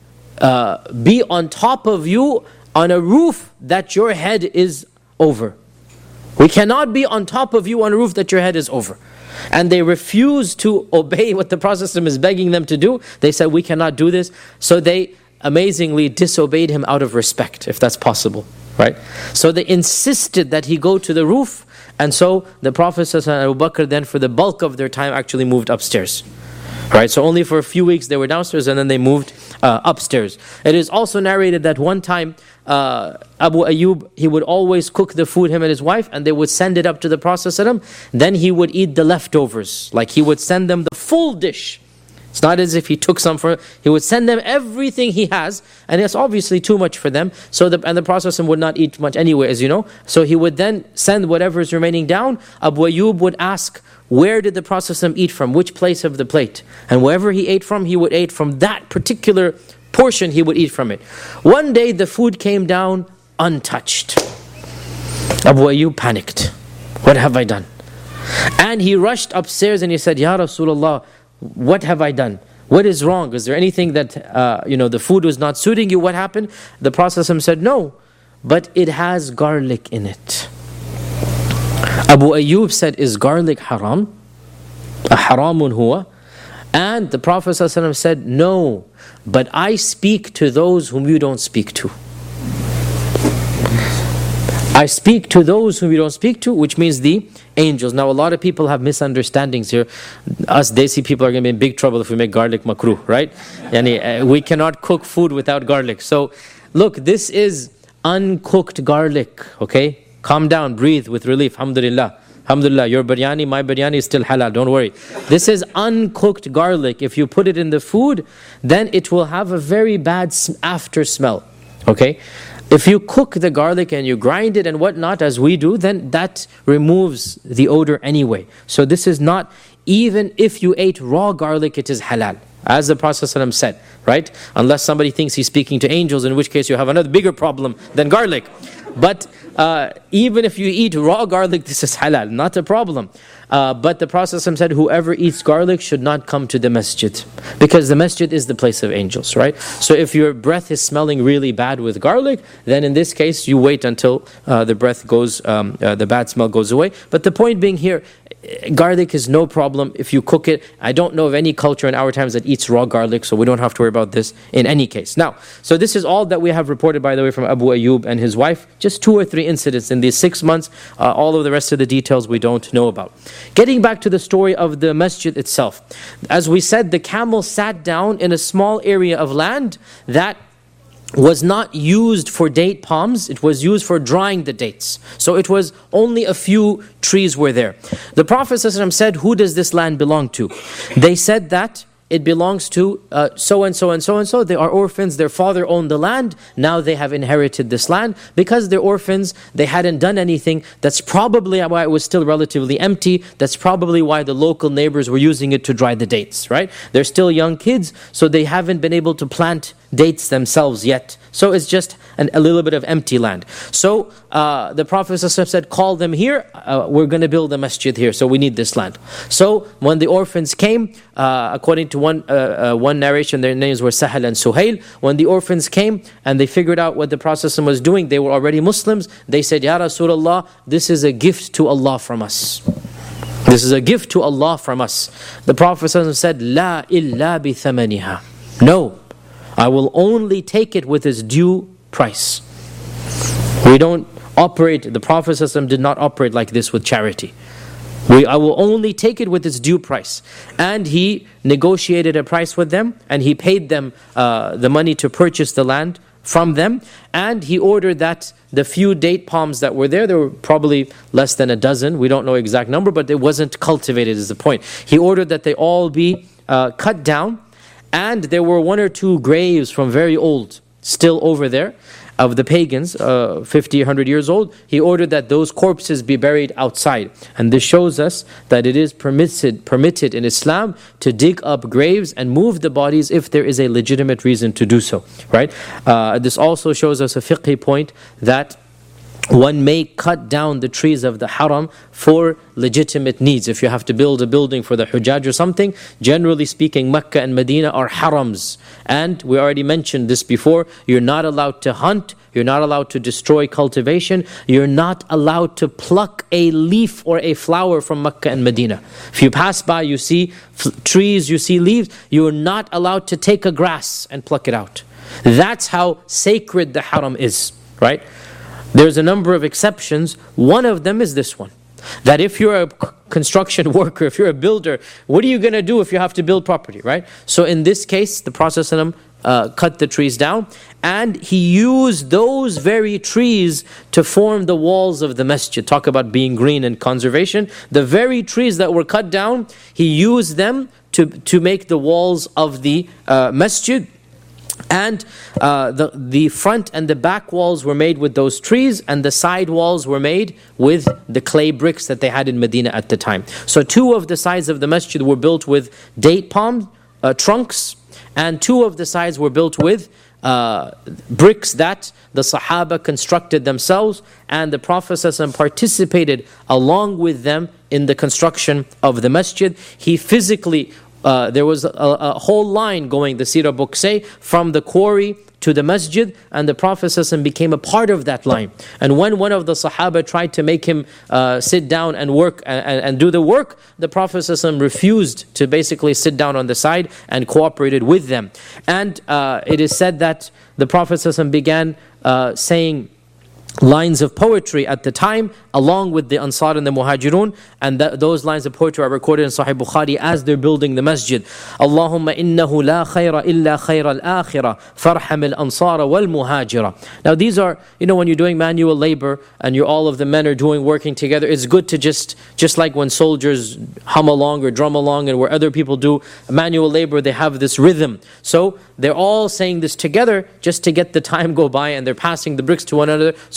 be on top of you on a roof that your head is over. We cannot be on top of you on a roof that your head is over." And they refused to obey what the Prophet is begging them to do. They said, "We cannot do this." So they amazingly disobeyed him out of respect, if that's possible, right? So they insisted that he go to the roof, and so the Prophet and Abu Bakr then for the bulk of their time actually moved upstairs, right? So only for a few weeks they were downstairs, and then they moved upstairs. It is also narrated that one time Abu Ayyub, he would always cook the food, him and his wife, and they would send it up to the Prophet. Then he would eat the leftovers, like he would send them the full dish. It's not as if he took some for, he would send them everything he has, and it's obviously too much for them. And the Prophet would not eat much anyway, as you know. So he would then send whatever is remaining down. Abu Ayyub would ask, where did the Prophet eat from? Which place of the plate? And wherever he ate from, he would eat from that particular portion, he would eat from it. One day the food came down untouched. Abu Ayyub panicked. What have I done? And he rushed upstairs and he said, "Ya Rasulullah, what have I done? What is wrong? Is there anything that, the food was not suiting you? What happened?" The Prophet said, "No, but it has garlic in it." Abu Ayyub said, "Is garlic haram? Haramun huwa?" And the Prophet said, "No, but I speak to those whom you don't speak to." I speak to those whom you don't speak to, which means the angels. Now a lot of people have misunderstandings here. Us Desi people are going to be in big trouble if we make garlic makruh, right? We cannot cook food without garlic. So look, this is uncooked garlic, okay? Calm down, breathe with relief, alhamdulillah. Alhamdulillah, your biryani, my biryani is still halal, don't worry. This is uncooked garlic. If you put it in the food, then it will have a very bad after smell, okay? If you cook the garlic and you grind it and whatnot, as we do, then that removes the odor anyway. So this is not, even if you ate raw garlic, it is halal. As the Prophet ﷺ said, right? Unless somebody thinks he's speaking to angels, in which case you have another bigger problem than garlic. But even if you eat raw garlic, this is halal, not a problem. But the Prophet said, whoever eats garlic should not come to the masjid, because the masjid is the place of angels, right? So if your breath is smelling really bad with garlic, then in this case you wait until the breath goes, the bad smell goes away. But the point being here, garlic is no problem if you cook it. I don't know of any culture in our times that eats raw garlic, so we don't have to worry about this in any case. Now, so this is all that we have reported, by the way, from Abu Ayyub and his wife. Just 2 or 3 incidents in these 6 months. All of the rest of the details we don't know about. Getting back to the story of the masjid itself. As we said, the camel sat down in a small area of land that was not used for date palms, it was used for drying the dates. So it was only a few trees were there. The Prophet ﷺ said, who does this land belong to? They said that it belongs to so and so and so and so. They are orphans, their father owned the land, now they have inherited this land. Because they're orphans, they hadn't done anything. That's probably why it was still relatively empty. That's probably why the local neighbors were using it to dry the dates, right? They're still young kids, so they haven't been able to plant dates themselves yet. So it's just a little bit of empty land. So the Prophet ﷺ said, call them here, we're going to build a masjid here, so we need this land. So when the orphans came, according to one narration, their names were Sahal and Suhail. When the orphans came and they figured out what the Prophet ﷺ was doing, they were already Muslims. They said, Ya Rasulullah, this is a gift to Allah from us. This is a gift to Allah from us. The Prophet ﷺ said, La illa bi thamaniha. No, I will only take it with its due price. We don't operate, the Prophet ﷺ did not operate like this with charity. I will only take it with its due price. And he negotiated a price with them, and he paid them the money to purchase the land from them. And he ordered that the few date palms that were there were probably less than a dozen. We don't know exact number, but it wasn't cultivated is the point. He ordered that they all be cut down. And there were 1 or 2 graves from very old still over there of the pagans, 50, 100 years old. He ordered that those corpses be buried outside. And this shows us that it is permitted in Islam to dig up graves and move the bodies if there is a legitimate reason to do so. Right? This also shows us a fiqhi point that one may cut down the trees of the haram for legitimate needs. If you have to build a building for the Hujjaj or something, generally speaking, Mecca and Medina are harams. And we already mentioned this before, you're not allowed to hunt, you're not allowed to destroy cultivation, you're not allowed to pluck a leaf or a flower from Mecca and Medina. If you pass by, you see trees, you see leaves, you're not allowed to take a grass and pluck it out. That's how sacred the haram is, right? There's a number of exceptions. One of them is this one. That if you're a construction worker, if you're a builder, what are you going to do if you have to build property, right? So in this case, the Prophet ﷺ cut the trees down, and he used those very trees to form the walls of the masjid. Talk about being green and conservation. The very trees that were cut down, he used them to make the walls of the masjid. And the front and the back walls were made with those trees, and the side walls were made with the clay bricks that they had in Medina at the time. So 2 of the sides of the masjid were built with date palm trunks, and 2 of the sides were built with bricks that the Sahaba constructed themselves, and the Prophet ﷺ participated along with them in the construction of the masjid. He physically there was a whole line going, the Sirah books say, from the quarry to the masjid, and the Prophet ﷺ became a part of that line. And when one of the Sahaba tried to make him sit down and work and do the work, the Prophet ﷺ refused to basically sit down on the side and cooperated with them. And it is said that the Prophet ﷺ began saying lines of poetry at the time, along with the Ansar and the Muhajirun, and those lines of poetry are recorded in Sahih Bukhari as they're building the masjid. Allahumma innahu la khayra illa khayra al-akhirah, farham al-ansara wal-muhajira. Now these are, when you're doing manual labor, and all of the men are working together, it's good to just like when soldiers hum along or drum along, and where other people do manual labor, they have this rhythm. So they're all saying this together, just to get the time go by, and they're passing the bricks to one another, so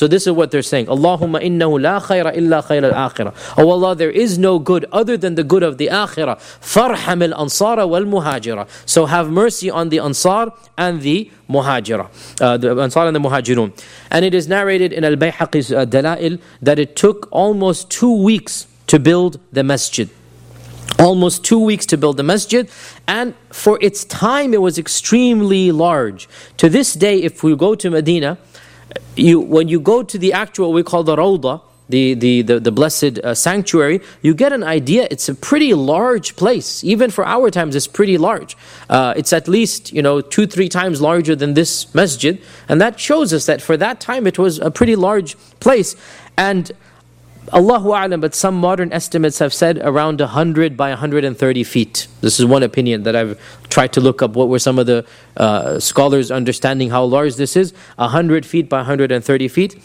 So this is what they're saying. Allahumma innahu la khayra illa khayra al-akhirah. Oh Allah, there is no good other than the good of the akhirah. Farham al-ansara wal-muhajira. So have mercy on the ansar and the muhajira. The ansar and the muhajirun. And it is narrated in Al-Bayhaqi's Dala'il that it took almost 2 weeks to build the masjid. Almost 2 weeks to build the masjid, and for its time it was extremely large. To this day, if we go to Medina, when you go to the actual, we call the Rawda, the blessed sanctuary, you get an idea. It's a pretty large place. Even for our times, it's pretty large. It's at least 2-3 times larger than this masjid, and that shows us that for that time it was a pretty large place. And Allahu A'lam, but some modern estimates have said around 100 by 130 feet. This is one opinion that I've tried to look up. What were some of the scholars understanding how large this is? 100 feet by 130 feet,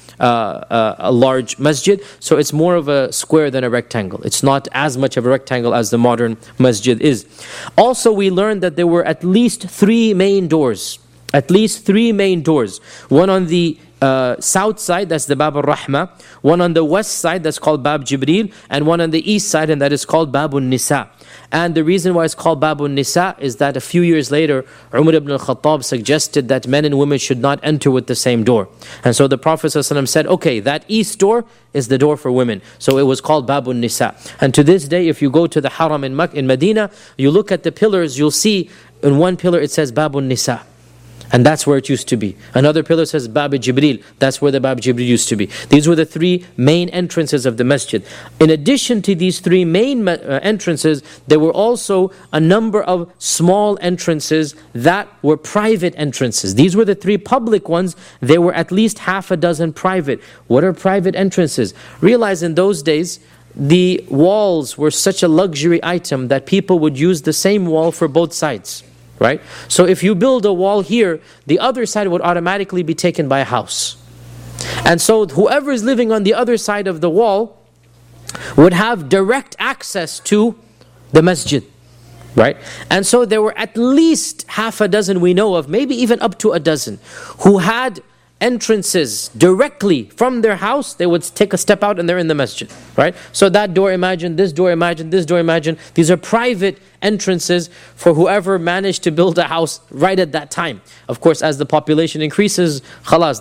a large masjid. So it's more of a square than a rectangle. It's not as much of a rectangle as the modern masjid is. Also, we learned that there were at least 3 main doors. At least 3 main doors. One on the south side, that's the Bab al-Rahma. One on the west side, that's called Bab Jibreel. And one on the east side, and that is called Bab al-Nisa. And the reason why it's called Bab al-Nisa is that a few years later, Umar ibn al-Khattab suggested that men and women should not enter with the same door. And so the Prophet ﷺ said, okay, that east door is the door for women. So it was called Bab al-Nisa. And to this day, if you go to the Haram in Medina, you look at the pillars, you'll see in one pillar it says Bab al-Nisa. And that's where it used to be. Another pillar says Bab Jibreel. That's where the Bab Jibreel used to be. These were the 3 main entrances of the masjid. In addition to these 3 main entrances, there were also a number of small entrances that were private entrances. These were the 3 public ones. There were at least half a dozen private. What are private entrances? Realize in those days, the walls were such a luxury item that people would use the same wall for both sides. Right? So if you build a wall here, the other side would automatically be taken by a house. And so whoever is living on the other side of the wall would have direct access to the masjid. Right? And so there were at least half a dozen we know of, maybe even up to a dozen, who had entrances directly from their house. They would take a step out and they're in the masjid. Right? So that door, imagine, this door, imagine, this door, imagine. These are private entrances for whoever managed to build a house right at that time. Of course, as the population increases, khalas,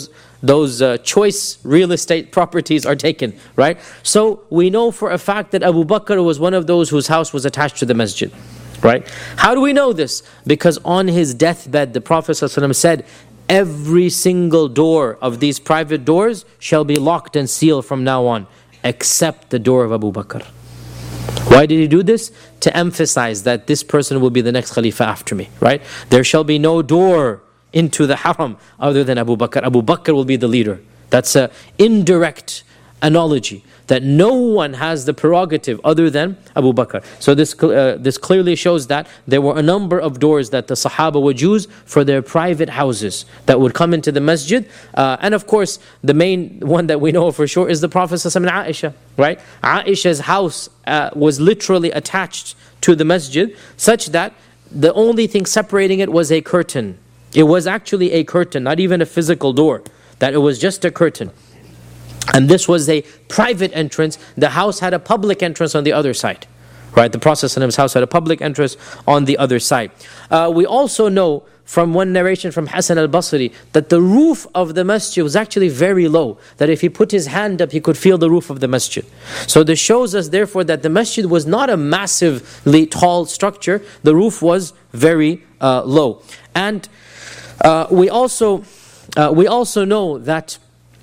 those choice real estate properties are taken, right? So we know for a fact that Abu Bakr was one of those whose house was attached to the masjid, right? How do we know this? Because on his deathbed, the Prophet ﷺ said, every single door of these private doors shall be locked and sealed from now on, except the door of Abu Bakr. Why did he do this? To emphasize that this person will be the next Khalifa after me, right? There shall be no door into the haram other than Abu Bakr. Abu Bakr will be the leader. That's an indirect analogy, that no one has the prerogative other than Abu Bakr. So this clearly shows that there were a number of doors that the Sahaba would use for their private houses that would come into the masjid. And of course, the main one that we know for sure is the Prophet ﷺ and Aisha, right? Aisha's house was literally attached to the masjid, such that the only thing separating it was a curtain. It was actually a curtain, not even a physical door, that it was just a curtain. And this was a private entrance. The house had a public entrance on the other side. Right? The Prophet's house had a public entrance on the other side. We also know from one narration from Hasan al-Basri that the roof of the masjid was actually very low. That if he put his hand up, he could feel the roof of the masjid. So this shows us therefore that the masjid was not a massively tall structure. The roof was very low. And we also know that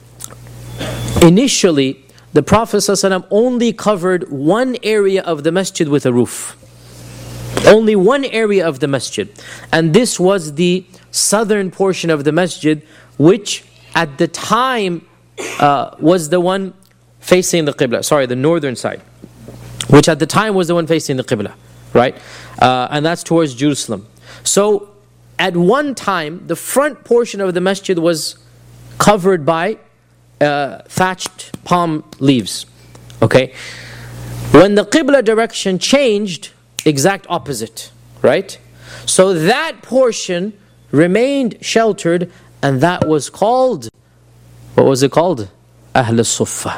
initially, the Prophet ﷺ only covered one area of the masjid with a roof. Only one area of the masjid. And this was the southern portion of the masjid, which at the time was the one facing the Qibla. Sorry, the northern side. Which at the time was the one facing the Qibla. Right? And that's towards Jerusalem. So, at one time, the front portion of the masjid was covered by thatched palm leaves. Okay? When the Qibla direction changed, exact opposite. Right? So that portion remained sheltered, and that was called What was it called? Ahl al-Suffah.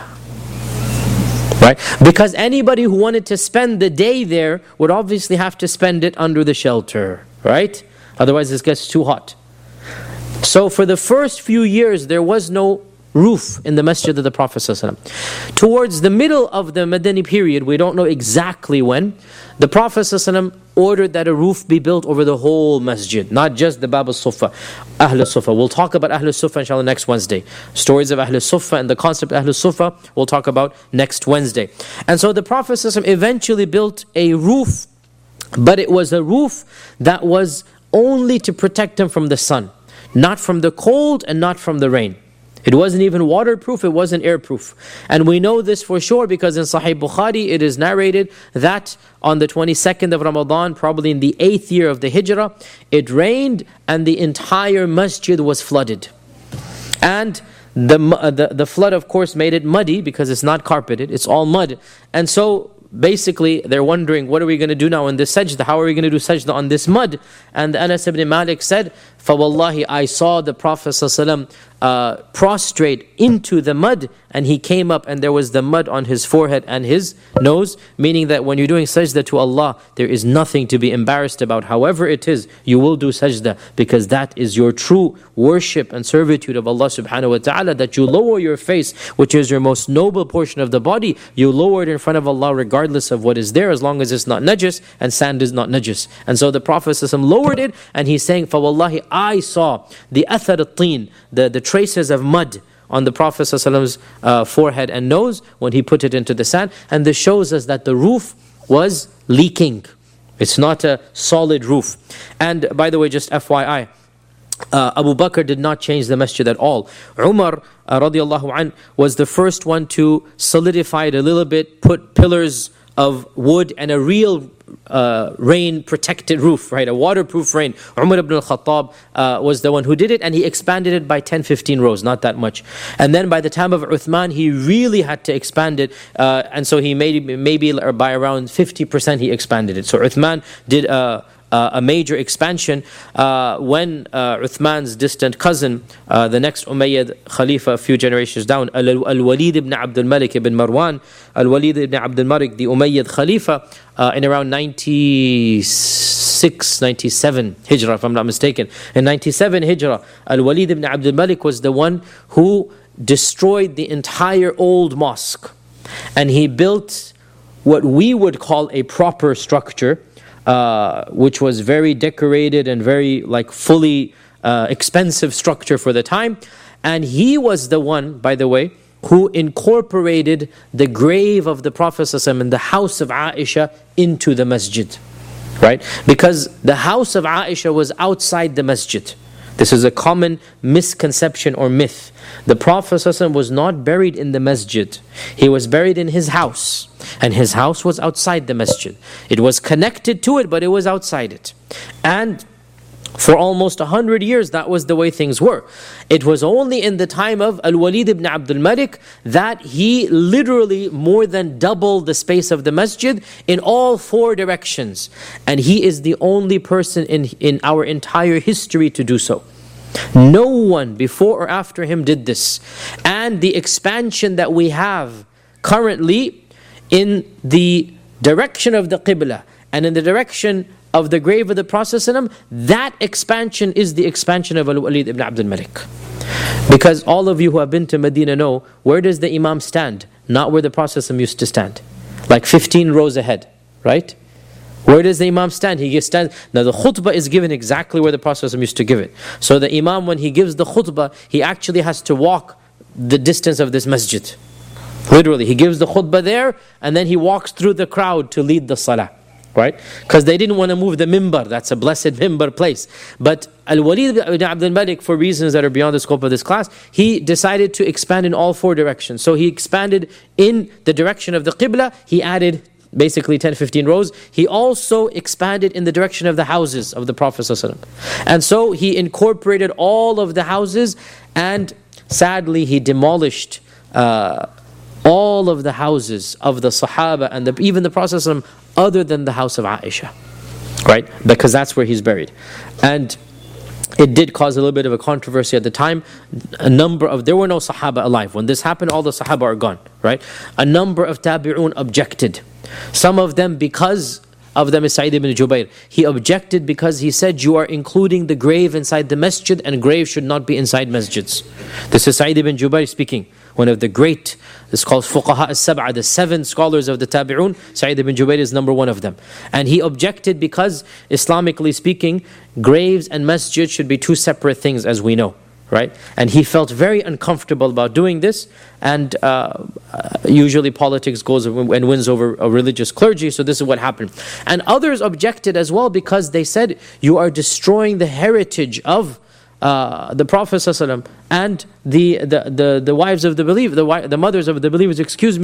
Right? Because anybody who wanted to spend the day there would obviously have to spend it under the shelter. Right? Otherwise this gets too hot. So for the first few years there was no roof in the masjid of the Prophet ﷺ. Towards the middle of the Madani period, we don't know exactly when, the Prophet ﷺ ordered that a roof be built over the whole masjid, not just the Bab al-Suffah, Ahl al-Suffah. We'll talk about Ahl al-Suffah inshallah next Wednesday. Stories of Ahl al-Suffah and the concept of Ahl al-Suffah we'll talk about next Wednesday. And so the Prophet ﷺ eventually built a roof, but it was a roof that was only to protect him from the sun, not from the cold and not from the rain. It wasn't even waterproof, it wasn't airproof. And we know this for sure because in Sahih Bukhari it is narrated that on the 22nd of Ramadan, probably in the 8th year of the Hijrah, it rained and the entire masjid was flooded. And the flood of course made it muddy because it's not carpeted, it's all mud. And so basically they're wondering, what are we going to do now in this sajda? How are we going to do sajda on this mud? And Anas ibn Malik said, فَوَاللَّهِ I saw the Prophet ﷺ prostrate into the mud, and he came up and there was the mud on his forehead and his nose, meaning that when you're doing sajda to Allah, there is nothing to be embarrassed about. However it is, you will do sajda because that is your true worship and servitude of Allah subhanahu wa ta'ala, that you lower your face, which is your most noble portion of the body, you lower it in front of Allah regardless of what is there, as long as it's not najis, and sand is not najis. And so the Prophet ﷺ lowered it, and he's saying, فَوَاللَّهِ I saw the athar al-teen, the traces of mud on the Prophet ﷺ's forehead and nose when he put it into the sand. And this shows us that the roof was leaking. It's not a solid roof. And by the way, just FYI, Abu Bakr did not change the masjid at all. Umar radiallahu anh was the first one to solidify it a little bit, put pillars of wood and a real rain protected roof, right? A waterproof rain. Umar ibn al-Khattab was the one who did it, and he expanded it by 10-15 rows, not that much. And then by the time of Uthman, he really had to expand it, and so he maybe by around 50% he expanded it. So Uthman did a major expansion when Uthman's distant cousin, the next Umayyad Khalifa a few generations down, Al-Walid ibn Abdul Malik ibn Marwan, Al-Walid ibn Abdul Malik, the Umayyad Khalifa, in around 96, 97 Hijrah, if I'm not mistaken. In 97 Hijrah, Al-Walid ibn Abdul Malik was the one who destroyed the entire old mosque. And he built what we would call a proper structure, which was very decorated and very fully expensive structure for the time. And he was the one, by the way, who incorporated the grave of the Prophet ﷺ in the house of Aisha into the masjid. Right? Because the house of Aisha was outside the masjid. This is a common misconception or myth. The Prophet ﷺ was not buried in the masjid. He was buried in his house. And his house was outside the masjid. It was connected to it, but it was outside it. And for almost 100 years, that was the way things were. It was only in the time of Al-Walid ibn Abdul Malik that he literally more than doubled the space of the masjid in all four directions. And he is the only person in our entire history to do so. No one before or after him did this. And the expansion that we have currently in the direction of the Qibla and in the direction of the grave of the Prophet ﷺ, that expansion is the expansion of Al-Walid ibn Abdul Malik. Because all of you who have been to Medina know, where does the Imam stand? Not where the Prophet ﷺ used to stand. 15 rows ahead, right? Where does the Imam stand? He stands. Now the khutbah is given exactly where the Prophet ﷺ used to give it. So the Imam, when he gives the khutbah, he actually has to walk the distance of this masjid. Literally, he gives the khutbah there, and then he walks through the crowd to lead the salah. Right? Because they didn't want to move the mimbar. That's a blessed mimbar place. But Al-Walid ibn Abdul Malik, for reasons that are beyond the scope of this class, he decided to expand in all four directions. So he expanded in the direction of the Qibla. He added basically 10-15 rows. He also expanded in the direction of the houses of the Prophet ﷺ. And so he incorporated all of the houses, and sadly he demolished all of the houses of the Sahaba and even the Prophet ﷺ, other than the house of Aisha, right? Because that's where he's buried. And it did cause a little bit of a controversy at the time. There were no Sahaba alive. When this happened, all the Sahaba are gone, right? A number of Tabi'un objected. Some of them, because of them is Sa'id ibn Jubayr. He objected because he said, you are including the grave inside the masjid, and grave should not be inside masjids. This is Sa'id ibn Jubayr speaking. One of the great, it's called Fuqaha al-Sab'a, the 7 scholars of the Tabi'un. Sa'id ibn Jubayr is number 1 of them. And he objected because, Islamically speaking, graves and masjid should be 2 separate things, as we know, right? And he felt very uncomfortable about doing this. And usually politics goes and wins over a religious clergy, so this is what happened. And others objected as well because they said, you are destroying the heritage of the Prophet ﷺ and the wives of the believers, the mothers of the believers,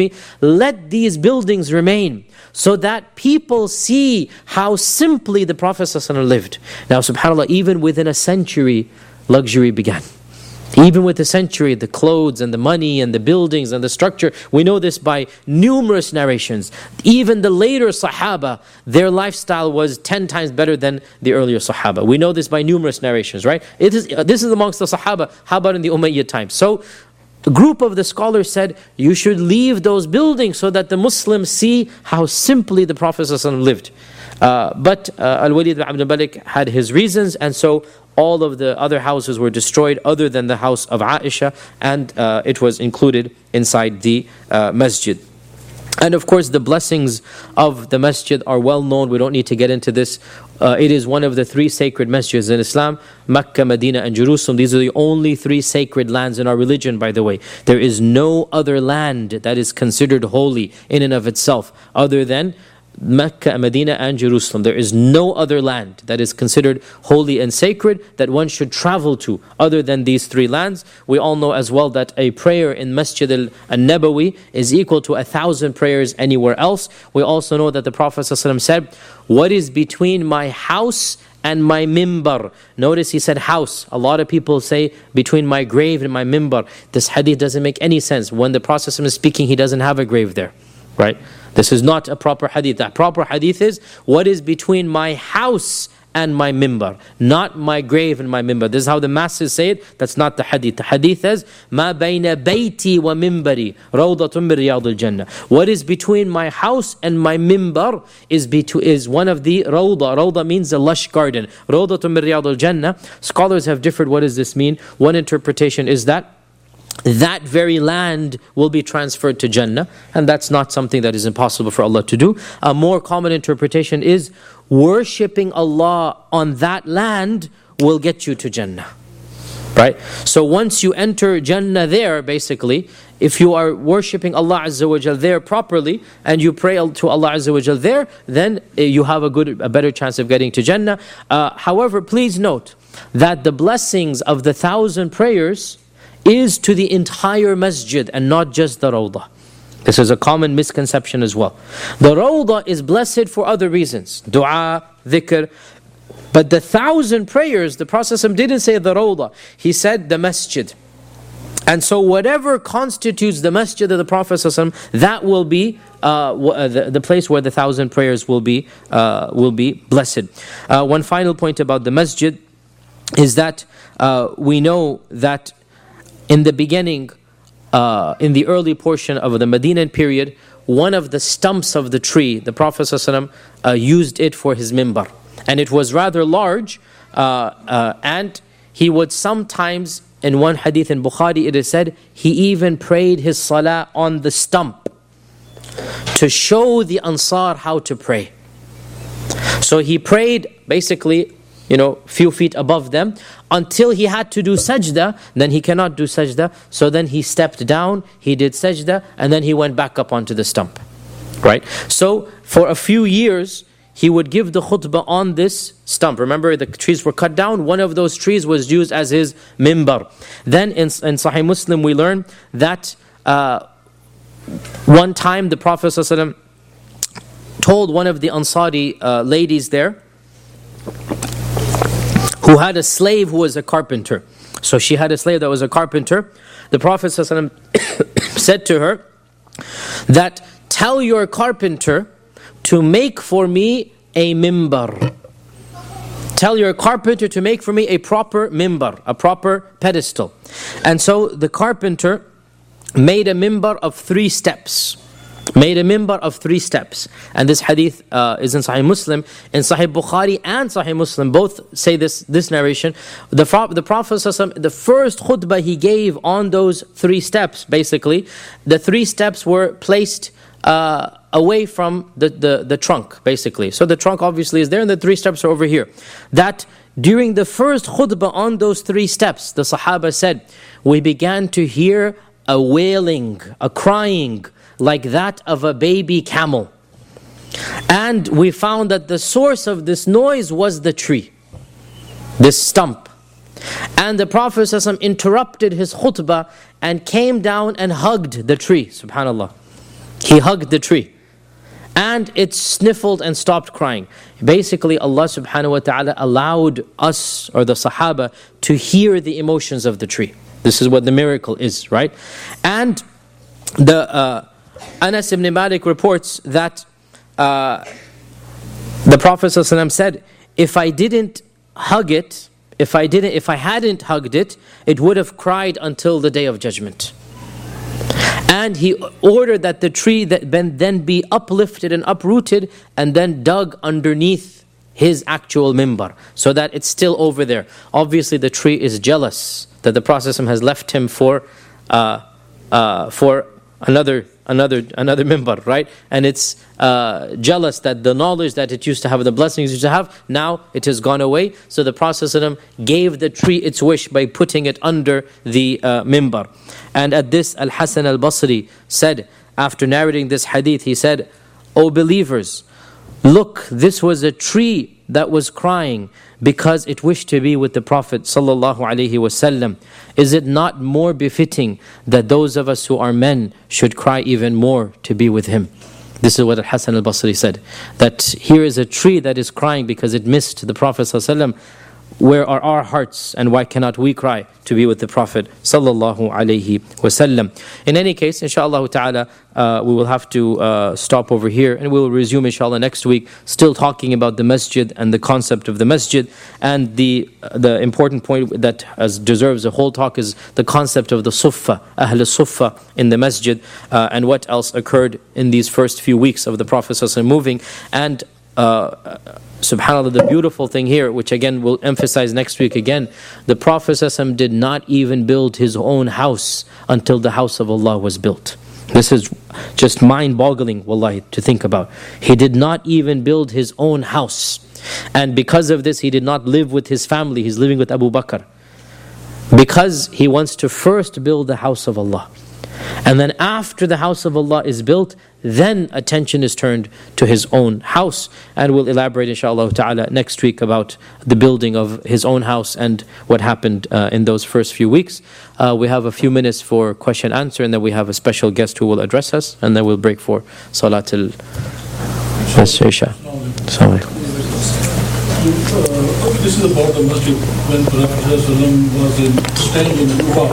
let these buildings remain so that people see how simply the Prophet ﷺ lived. Now subhanAllah, even within a century, luxury began. Even with a century, the clothes and the money and the buildings and the structure, we know this by numerous narrations. Even the later Sahaba, their lifestyle was 10 times better than the earlier Sahaba. We know this by numerous narrations, right? This is amongst the Sahaba. How about in the Umayyad time? So, a group of the scholars said, you should leave those buildings so that the Muslims see how simply the Prophet ﷺ lived. But Al-Walid ibn Abdul Malik had his reasons, and so all of the other houses were destroyed other than the house of Aisha, and it was included inside the masjid. And of course the blessings of the masjid are well known. We don't need to get into this. It is one of the 3 sacred masjids in Islam: Mecca, Medina and Jerusalem. These are the only 3 sacred lands in our religion, by the way. There is no other land that is considered holy in and of itself other than Mecca, Medina and Jerusalem. There is no other land that is considered holy and sacred that one should travel to other than these 3 lands. We all know as well that a prayer in Masjid al-Nabawi is equal to 1,000 prayers anywhere else. We also know that the Prophet ﷺ said, what is between my house and my mimbar? Notice he said house. A lot of people say between my grave and my mimbar. This hadith doesn't make any sense. When the Prophet ﷺ is speaking, he doesn't have a grave there, right? This is not a proper hadith. The proper hadith is, what is between my house and my mimbar, not my grave and my mimbar. This is how the masses say it. That's not the hadith. The hadith is, مَا بَيْنَ بَيْتِي وَمِمْبَرِي رَوْضَةٌ مِّن رِيَاضِ الْجَنَّةِ. What is between my house and my mimbar is one of the rawda. Rawda means a lush garden. رَوْضَةٌ مِّن رِيَاضِ الْجَنَّةِ. Scholars have differed. What does this mean? One interpretation is that very land will be transferred to Jannah, and that's not something that is impossible for Allah to do. A more common interpretation is worshipping Allah on that land will get you to Jannah, right? So once you enter Jannah there, basically, if you are worshipping Allah Azza wa Jal there properly and you pray to Allah Azza wa Jal there, then you have a better chance of getting to Jannah. However, please note that the blessings of the 1,000 prayers is to the entire masjid and not just the rawdah. This is a common misconception as well. The rawdah is blessed for other reasons, dua, dhikr. But the 1,000 prayers, the Prophet didn't say the rawdah, he said the masjid. And so whatever constitutes the masjid of the Prophet, that will be the place where the 1,000 prayers will be blessed. One final point about the masjid is that we know that in the beginning, in the early portion of the Medinan period, one of the stumps of the tree, the Prophet ﷺ used it for his mimbar. And it was rather large, and he would sometimes, in one hadith in Bukhari, it is said, he even prayed his salah on the stump to show the Ansar how to pray. So he prayed basically, few feet above them, until he had to do sajda. Then he cannot do sajda, so then he stepped down, he did sajda, and then he went back up onto the stump, right? So for a few years, he would give the khutbah on this stump. Remember, the trees were cut down. One of those trees was used as his mimbar. Then in Sahih Muslim, we learn that one time the Prophet ﷺ told one of the Ansari ladies there, who had a slave who was a carpenter. So she had a slave that was a carpenter. The Prophet ﷺ said to her that, tell your carpenter to make for me a mimbar. tell your carpenter to make for me a proper mimbar, a proper pedestal. And so the carpenter made a mimbar of 3 steps. Made a mimbar of 3 steps. And this hadith is in Sahih Muslim. In Sahih Bukhari and Sahih Muslim, both say this narration. The Prophet ﷺ, the first khutbah he gave on those 3 steps, basically, the 3 steps were placed away from the trunk, basically. So the trunk obviously is there and the 3 steps are over here. That during the first khutbah on those 3 steps, the Sahaba said, we began to hear a wailing, a crying, like that of a baby camel. And we found that the source of this noise was the tree, this stump. And the Prophet ﷺ interrupted his khutbah and came down and hugged the tree, subhanAllah. He hugged the tree. And it sniffled and stopped crying. Basically, Allah subhanahu wa ta'ala allowed us, or the Sahaba, to hear the emotions of the tree. This is what the miracle is, right? And the Anas ibn Malik reports that the Prophet ﷺ said, if I hadn't hugged it, it would have cried until the day of judgment. And he ordered that the tree then be uplifted and uprooted and then dug underneath his actual mimbar, so that it's still over there. Obviously the tree is jealous that the Prophet ﷺ has left him for another mimbar, right? And it's jealous that the knowledge that it used to have, the blessings it used to have, now it has gone away. So the Prophet ﷺ gave the tree its wish by putting it under the mimbar. And at this, Al-Hasan al-Basri said, after narrating this hadith, he said, O believers, look, this was a tree that was crying because it wished to be with the Prophet ﷺ. Is it not more befitting that those of us who are men should cry even more to be with him? This is what Al-Hasan al-Basri said, that here is a tree that is crying because it missed the Prophet ﷺ. Where are our hearts, and why cannot we cry to be with the Prophet ﷺ? In any case, inshallah ta'ala, we will have to stop over here, and we will resume inshallah next week, still talking about the masjid and the concept of the masjid. And the important point that deserves a whole talk is the concept of the suffah, Ahl al-Suffah in the masjid, and what else occurred in these first few weeks of the Prophet ﷺ moving. And subhanAllah, the beautiful thing here, which again we'll emphasize next week again, the Prophet ﷺ did not even build his own house until the house of Allah was built. This is just mind-boggling, wallahi, to think about. He did not even build his own house. And because of this, he did not live with his family. He's living with Abu Bakr. Because he wants to first build the house of Allah. And then after the house of Allah is built, then attention is turned to his own house. And we'll elaborate inshallah ta'ala next week about the building of his own house and what happened in those first few weeks. We have a few minutes for question and answer, and then we have a special guest who will address us, and then we'll break for Salat al-Isha. This is about the masjid when Prophet was staying in Kuba.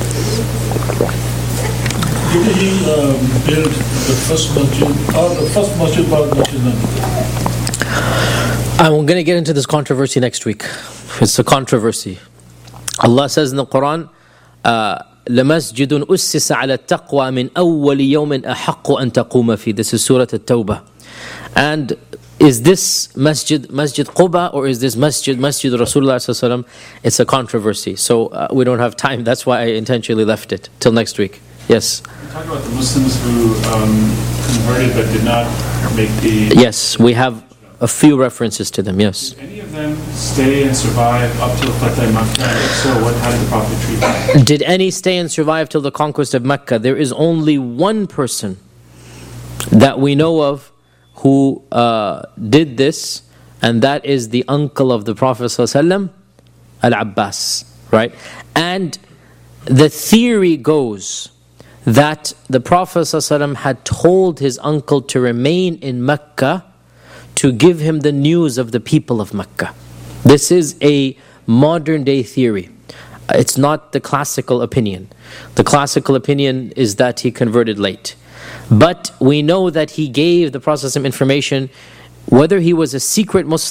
Did he build the first masjid, or the first masjid was Masjid Nabi? I'm going to get into this controversy next week. It's a controversy. Allah says in the Quran, لَمَسْجِدٌ أُسِّسَ عَلَى التَّقْوَى مِنْ أَوَّلِ يَوْمٍ أَحَقُّ أَن تَقُومَ فِي. This is Surah At-Tawbah. And is this Masjid Quba, or is this Masjid Rasulullah sallallahu alaihi wasallam? It's a controversy. So we don't have time. That's why I intentionally left it till next week. Yes? You talk about the Muslims who converted but did not make the... Yes, we have a few references to them, yes. Did any of them stay and survive up till Fatah Makkah? If so, how did the Prophet treat them? Did any stay and survive till the conquest of Mecca? There is only one person that we know of who did this, and that is the uncle of the Prophet ﷺ, Al-Abbas, right? And the theory goes that the Prophet ﷺ had told his uncle to remain in Mecca to give him the news of the people of Mecca. This is a modern day theory. It's not the classical opinion. The classical opinion is that he converted late. But we know that he gave the Prophet ﷺ information, whether he was a secret Muslim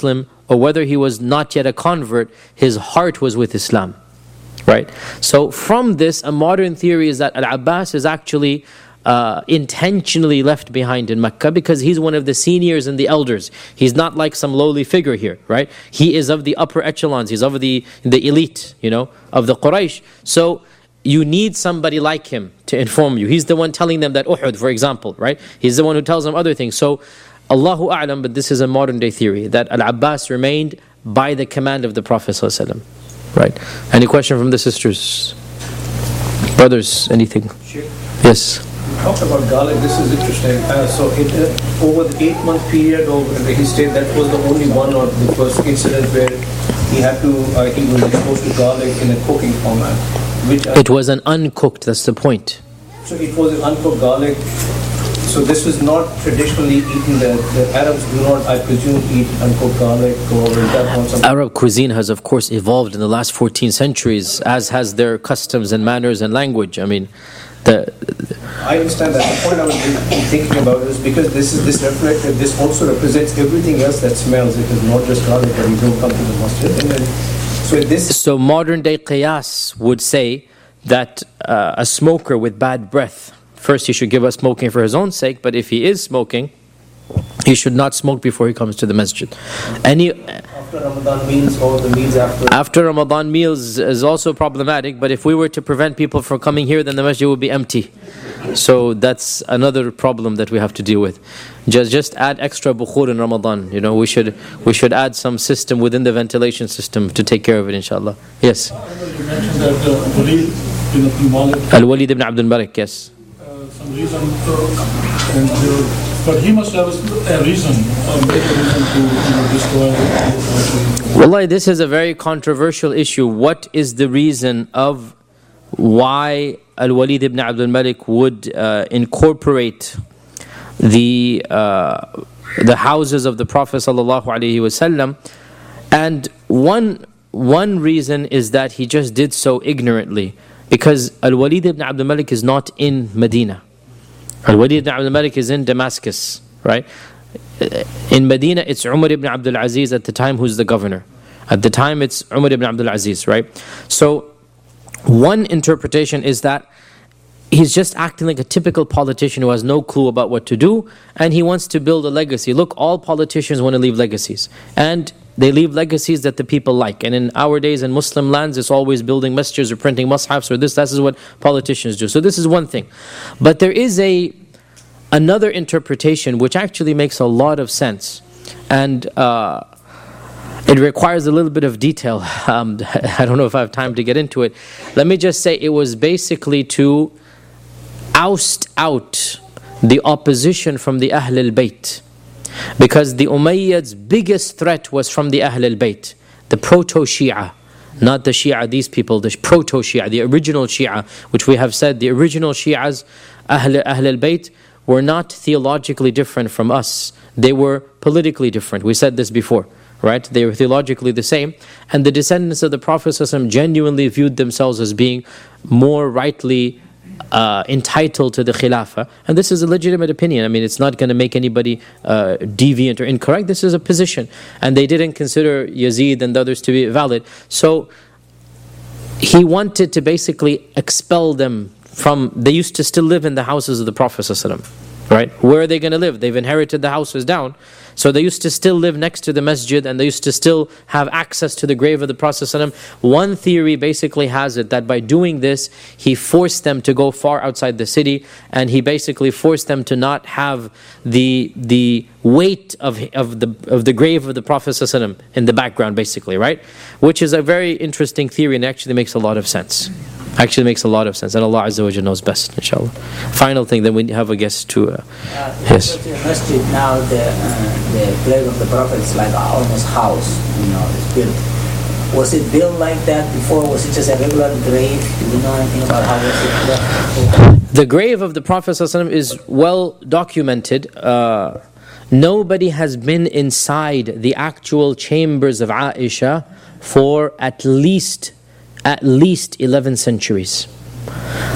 or whether he was not yet a convert, his heart was with Islam. Right? So from this, a modern theory is that Al-Abbas is actually intentionally left behind in Mecca because he's one of the seniors and the elders. He's not like some lowly figure here, right? He is of the upper echelons. He's of the elite, of the Quraysh. So you need somebody like him to inform you. He's the one telling them that Uhud, for example, right? He's the one who tells them other things. So Allahu A'lam, but this is a modern day theory, that Al-Abbas remained by the command of the Prophet ﷺ. Right? Any question from the sisters? Brothers, anything? Sure. Yes. You talked about garlic. This is interesting. So over the 8-month period of his stay, that was the only one or the first incident where he was exposed to garlic in a cooking format. It was an uncooked, that's the point. So it was an uncooked garlic. So this was not traditionally eaten. The Arabs do not, I presume, eat uncooked garlic or that one. Arab cuisine has, of course, evolved in the last 14 centuries, as has their customs and manners and language. I mean, I understand that. The point I was thinking about is because this also represents everything else that smells. It is not just garlic that you don't come to the masjid. So modern day qiyas would say that a smoker with bad breath, first he should give up smoking for his own sake, but if he is smoking, he should not smoke before he comes to the masjid. After Ramadan meals or the meals after? After Ramadan meals is also problematic, but if we were to prevent people from coming here, then the masjid would be empty. So that's another problem that we have to deal with. Just add extra bukhur in Ramadan. We should add some system within the ventilation system to take care of it, inshallah. Yes. You mentioned that Walid ibn Abdul Malik. Al-Walid ibn Abdul Malik, yes. Some reason, but he must have a reason to destroy. Wallahi, this is a very controversial issue. What is the reason of why Al-Walid ibn Abdul Malik would incorporate the houses of the Prophet ﷺ? And one reason is that he just did so ignorantly, because Al-Walid ibn Abdul Malik is not in Medina. Al-Walid ibn Abdul Malik is in Damascus, right? In Medina, it's Umar ibn Abdul Aziz at the time who's the governor. At the time, it's Umar ibn Abdul Aziz, right? So, one interpretation is that he's just acting like a typical politician who has no clue about what to do, and he wants to build a legacy. Look, all politicians want to leave legacies, and they leave legacies that the people like. And in our days, in Muslim lands, it's always building masjids or printing mushafs or this. That is what politicians do. So this is one thing. But there is another interpretation which actually makes a lot of sense. And it requires a little bit of detail. I don't know if I have time to get into it. Let me just say it was basically to oust out the opposition from the Ahl al-Bayt. Because the Umayyads' biggest threat was from the Ahl al-Bayt, the proto-Shia, not the Shia, these people, the proto-Shia, the original Shia, which we have said, the original Shias, Ahl al-Bayt, were not theologically different from us. They were politically different. We said this before, right? They were theologically the same. And the descendants of the Prophet ﷺ genuinely viewed themselves as being more rightly entitled to the Khilafah. And this is a legitimate opinion. I mean, it's not going to make anybody deviant or incorrect. This is a position. And they didn't consider Yazid and the others to be valid. So he wanted to basically expel them from, they used to still live in the houses of the Prophet ﷺ, right? Where are they going to live? They've inherited the houses down. So they used to still live next to the masjid, and they used to still have access to the grave of the Prophet ﷺ. One theory basically has it that by doing this, he forced them to go far outside the city, and he basically forced them to not have the weight of the grave of the Prophet ﷺ in the background, basically, right? Which is a very interesting theory, and actually makes a lot of sense. Actually makes a lot of sense, and Allah Azza wa Jalla knows best, inshallah. Final thing, then we have a guest to yes. The masjid now, the grave of the Prophet is like almost house, it's built. Was it built like that before? Was it just a regular grave? Do you know anything about how was it built? The grave of the Prophet ﷺ is well documented. Nobody has been inside the actual chambers of Aisha for at least 11 centuries.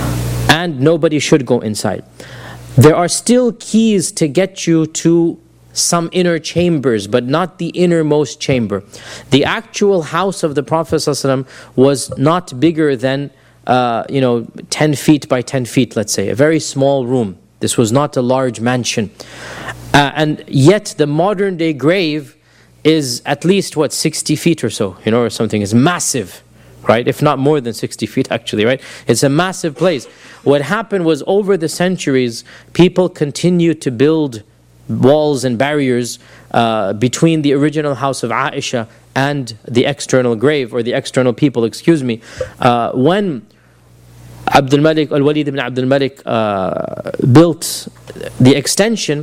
And nobody should go inside. There are still keys to get you to some inner chambers, but not the innermost chamber. The actual house of the Prophet ﷺ was not bigger than 10 feet by 10 feet, let's say, a very small room. This was not a large mansion. And yet the modern day grave is at least 60 feet or so, or something. It's massive, right? If not more than 60 feet actually, right? It's a massive place. What happened was, over the centuries, people continued to build walls and barriers between the original house of Aisha and the external grave, or the external people, when Abdul Malik, Al-Walid ibn Abdul Malik built the extension,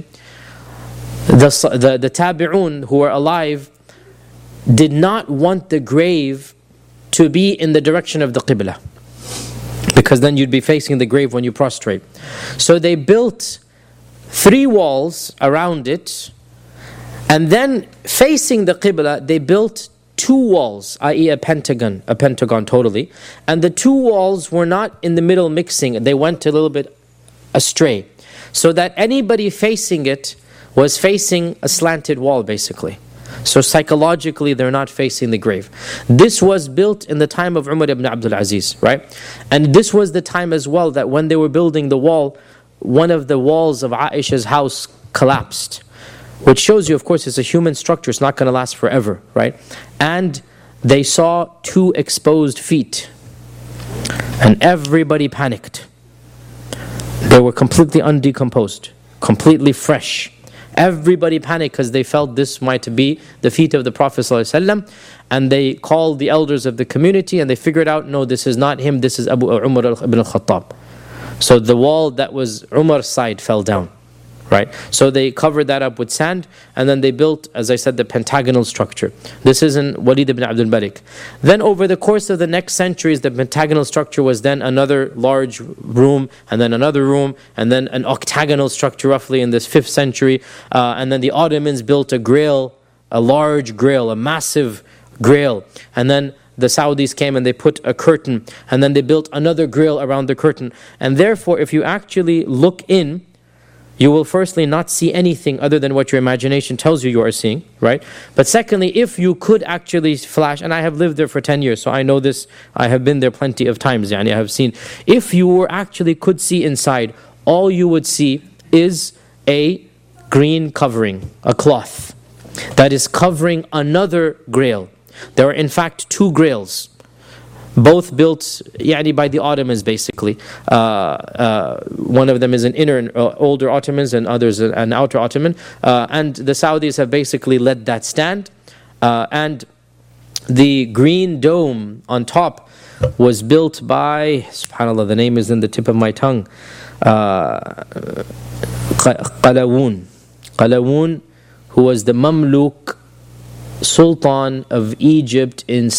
the Tabi'un who were alive did not want the grave to be in the direction of the Qibla, because then you'd be facing the grave when you prostrate. So they built 3 walls around it, and then facing the Qibla they built 2 walls, i.e. a pentagon totally, and the 2 walls were not in the middle mixing, they went a little bit astray, so that anybody facing it was facing a slanted wall basically. So psychologically they're not facing the grave. This was built in the time of Umar ibn Abdul Aziz, right? And this was the time as well that when they were building the wall, one of the walls of Aisha's house collapsed, which shows you, of course, it's a human structure, it's not going to last forever, right? And they saw 2 exposed feet, and everybody panicked. They were completely undecomposed, completely fresh. Everybody panicked because they felt this might be the feet of the Prophet ﷺ, and they called the elders of the community and they figured out, no, this is not him, this is Abu Umar ibn al-Khattab. So the wall that was Umar's side fell down, right? So they covered that up with sand, and then they built, as I said, the pentagonal structure. This is in Walid ibn Abdul Malik. Then over the course of the next centuries, the pentagonal structure was then another large room, and then another room, and then an octagonal structure roughly in this 5th century. And then the Ottomans built a grail, a large grail, a massive grail. And then the Saudis came and they put a curtain, and then they built another grail around the curtain. And therefore, if you actually look in, you will firstly not see anything other than what your imagination tells you are seeing, right? But secondly, if you could actually flash, and I have lived there for 10 years, so I know this, I have been there plenty of times, I have seen, if you were actually could see inside, all you would see is a green covering, a cloth, that is covering another grail. There are in fact 2 grails, both built by the Ottomans basically. One of them is an inner, older Ottomans, and others an outer Ottoman. And the Saudis have basically let that stand. And the green dome on top was built by, subhanAllah, the name is in the tip of my tongue, Qalawun, who was the Mamluk Sultan of Egypt in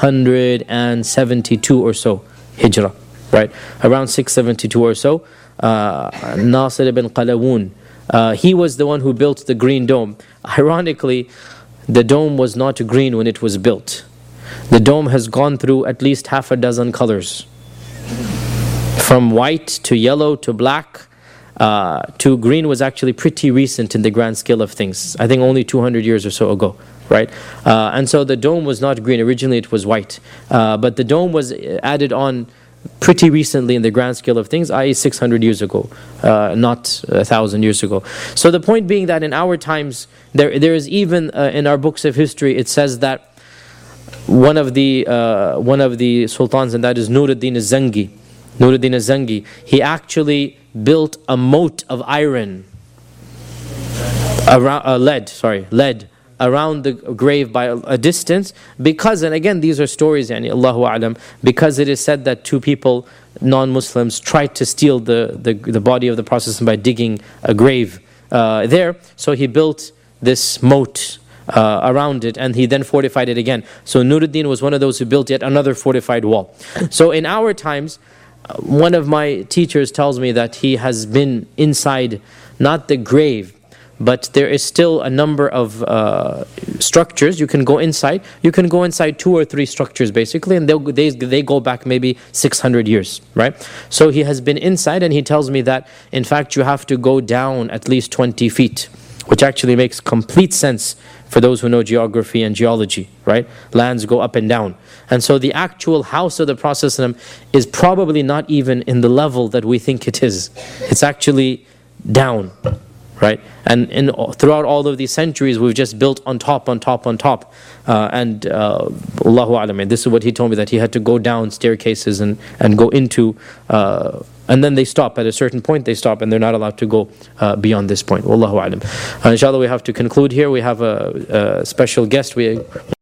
672 or so Hijrah, right? Around 672 or so, Nasir ibn Qalawun. He was the one who built the green dome. Ironically, the dome was not green when it was built. The dome has gone through at least half a dozen colors, from white to yellow to black. To green was actually pretty recent in the grand scale of things. I think only 200 years or so ago, right? And so the dome was not green. Originally it was white. But the dome was added on pretty recently in the grand scale of things, i.e. 600 years ago, not 1,000 years ago. So the point being that in our times, there is even in our books of history, it says that one of the sultans, and that is Nuruddin al-Zangi, he actually built a moat of iron, lead, around the grave by a distance, because, and again these are stories, Allahu A'lam, because it is said that 2 people, non-Muslims, tried to steal the body of the Prophet by digging a grave there. So he built this moat around it, and he then fortified it again. So Nuruddin was one of those who built yet another fortified wall. So in our times, one of my teachers tells me that he has been inside, not the grave, but there is still a number of structures. You can go inside. You can go inside 2 or 3 structures basically, and they go back maybe 600 years, right? So he has been inside, and he tells me that in fact you have to go down at least 20 feet which actually makes complete sense for those who know geography and geology, right? Lands go up and down. And so the actual house of the Prophet ﷺ is probably not even in the level that we think it is. It's actually down, right? And throughout all of these centuries, we've just built on top, on top, on top. Allahu A'lam, this is what he told me, that he had to go down staircases and go into, and then they stop. At a certain point, they stop, and they're not allowed to go beyond this point. Wallahu A'lam. Inshallah, we have to conclude here. We have a special guest.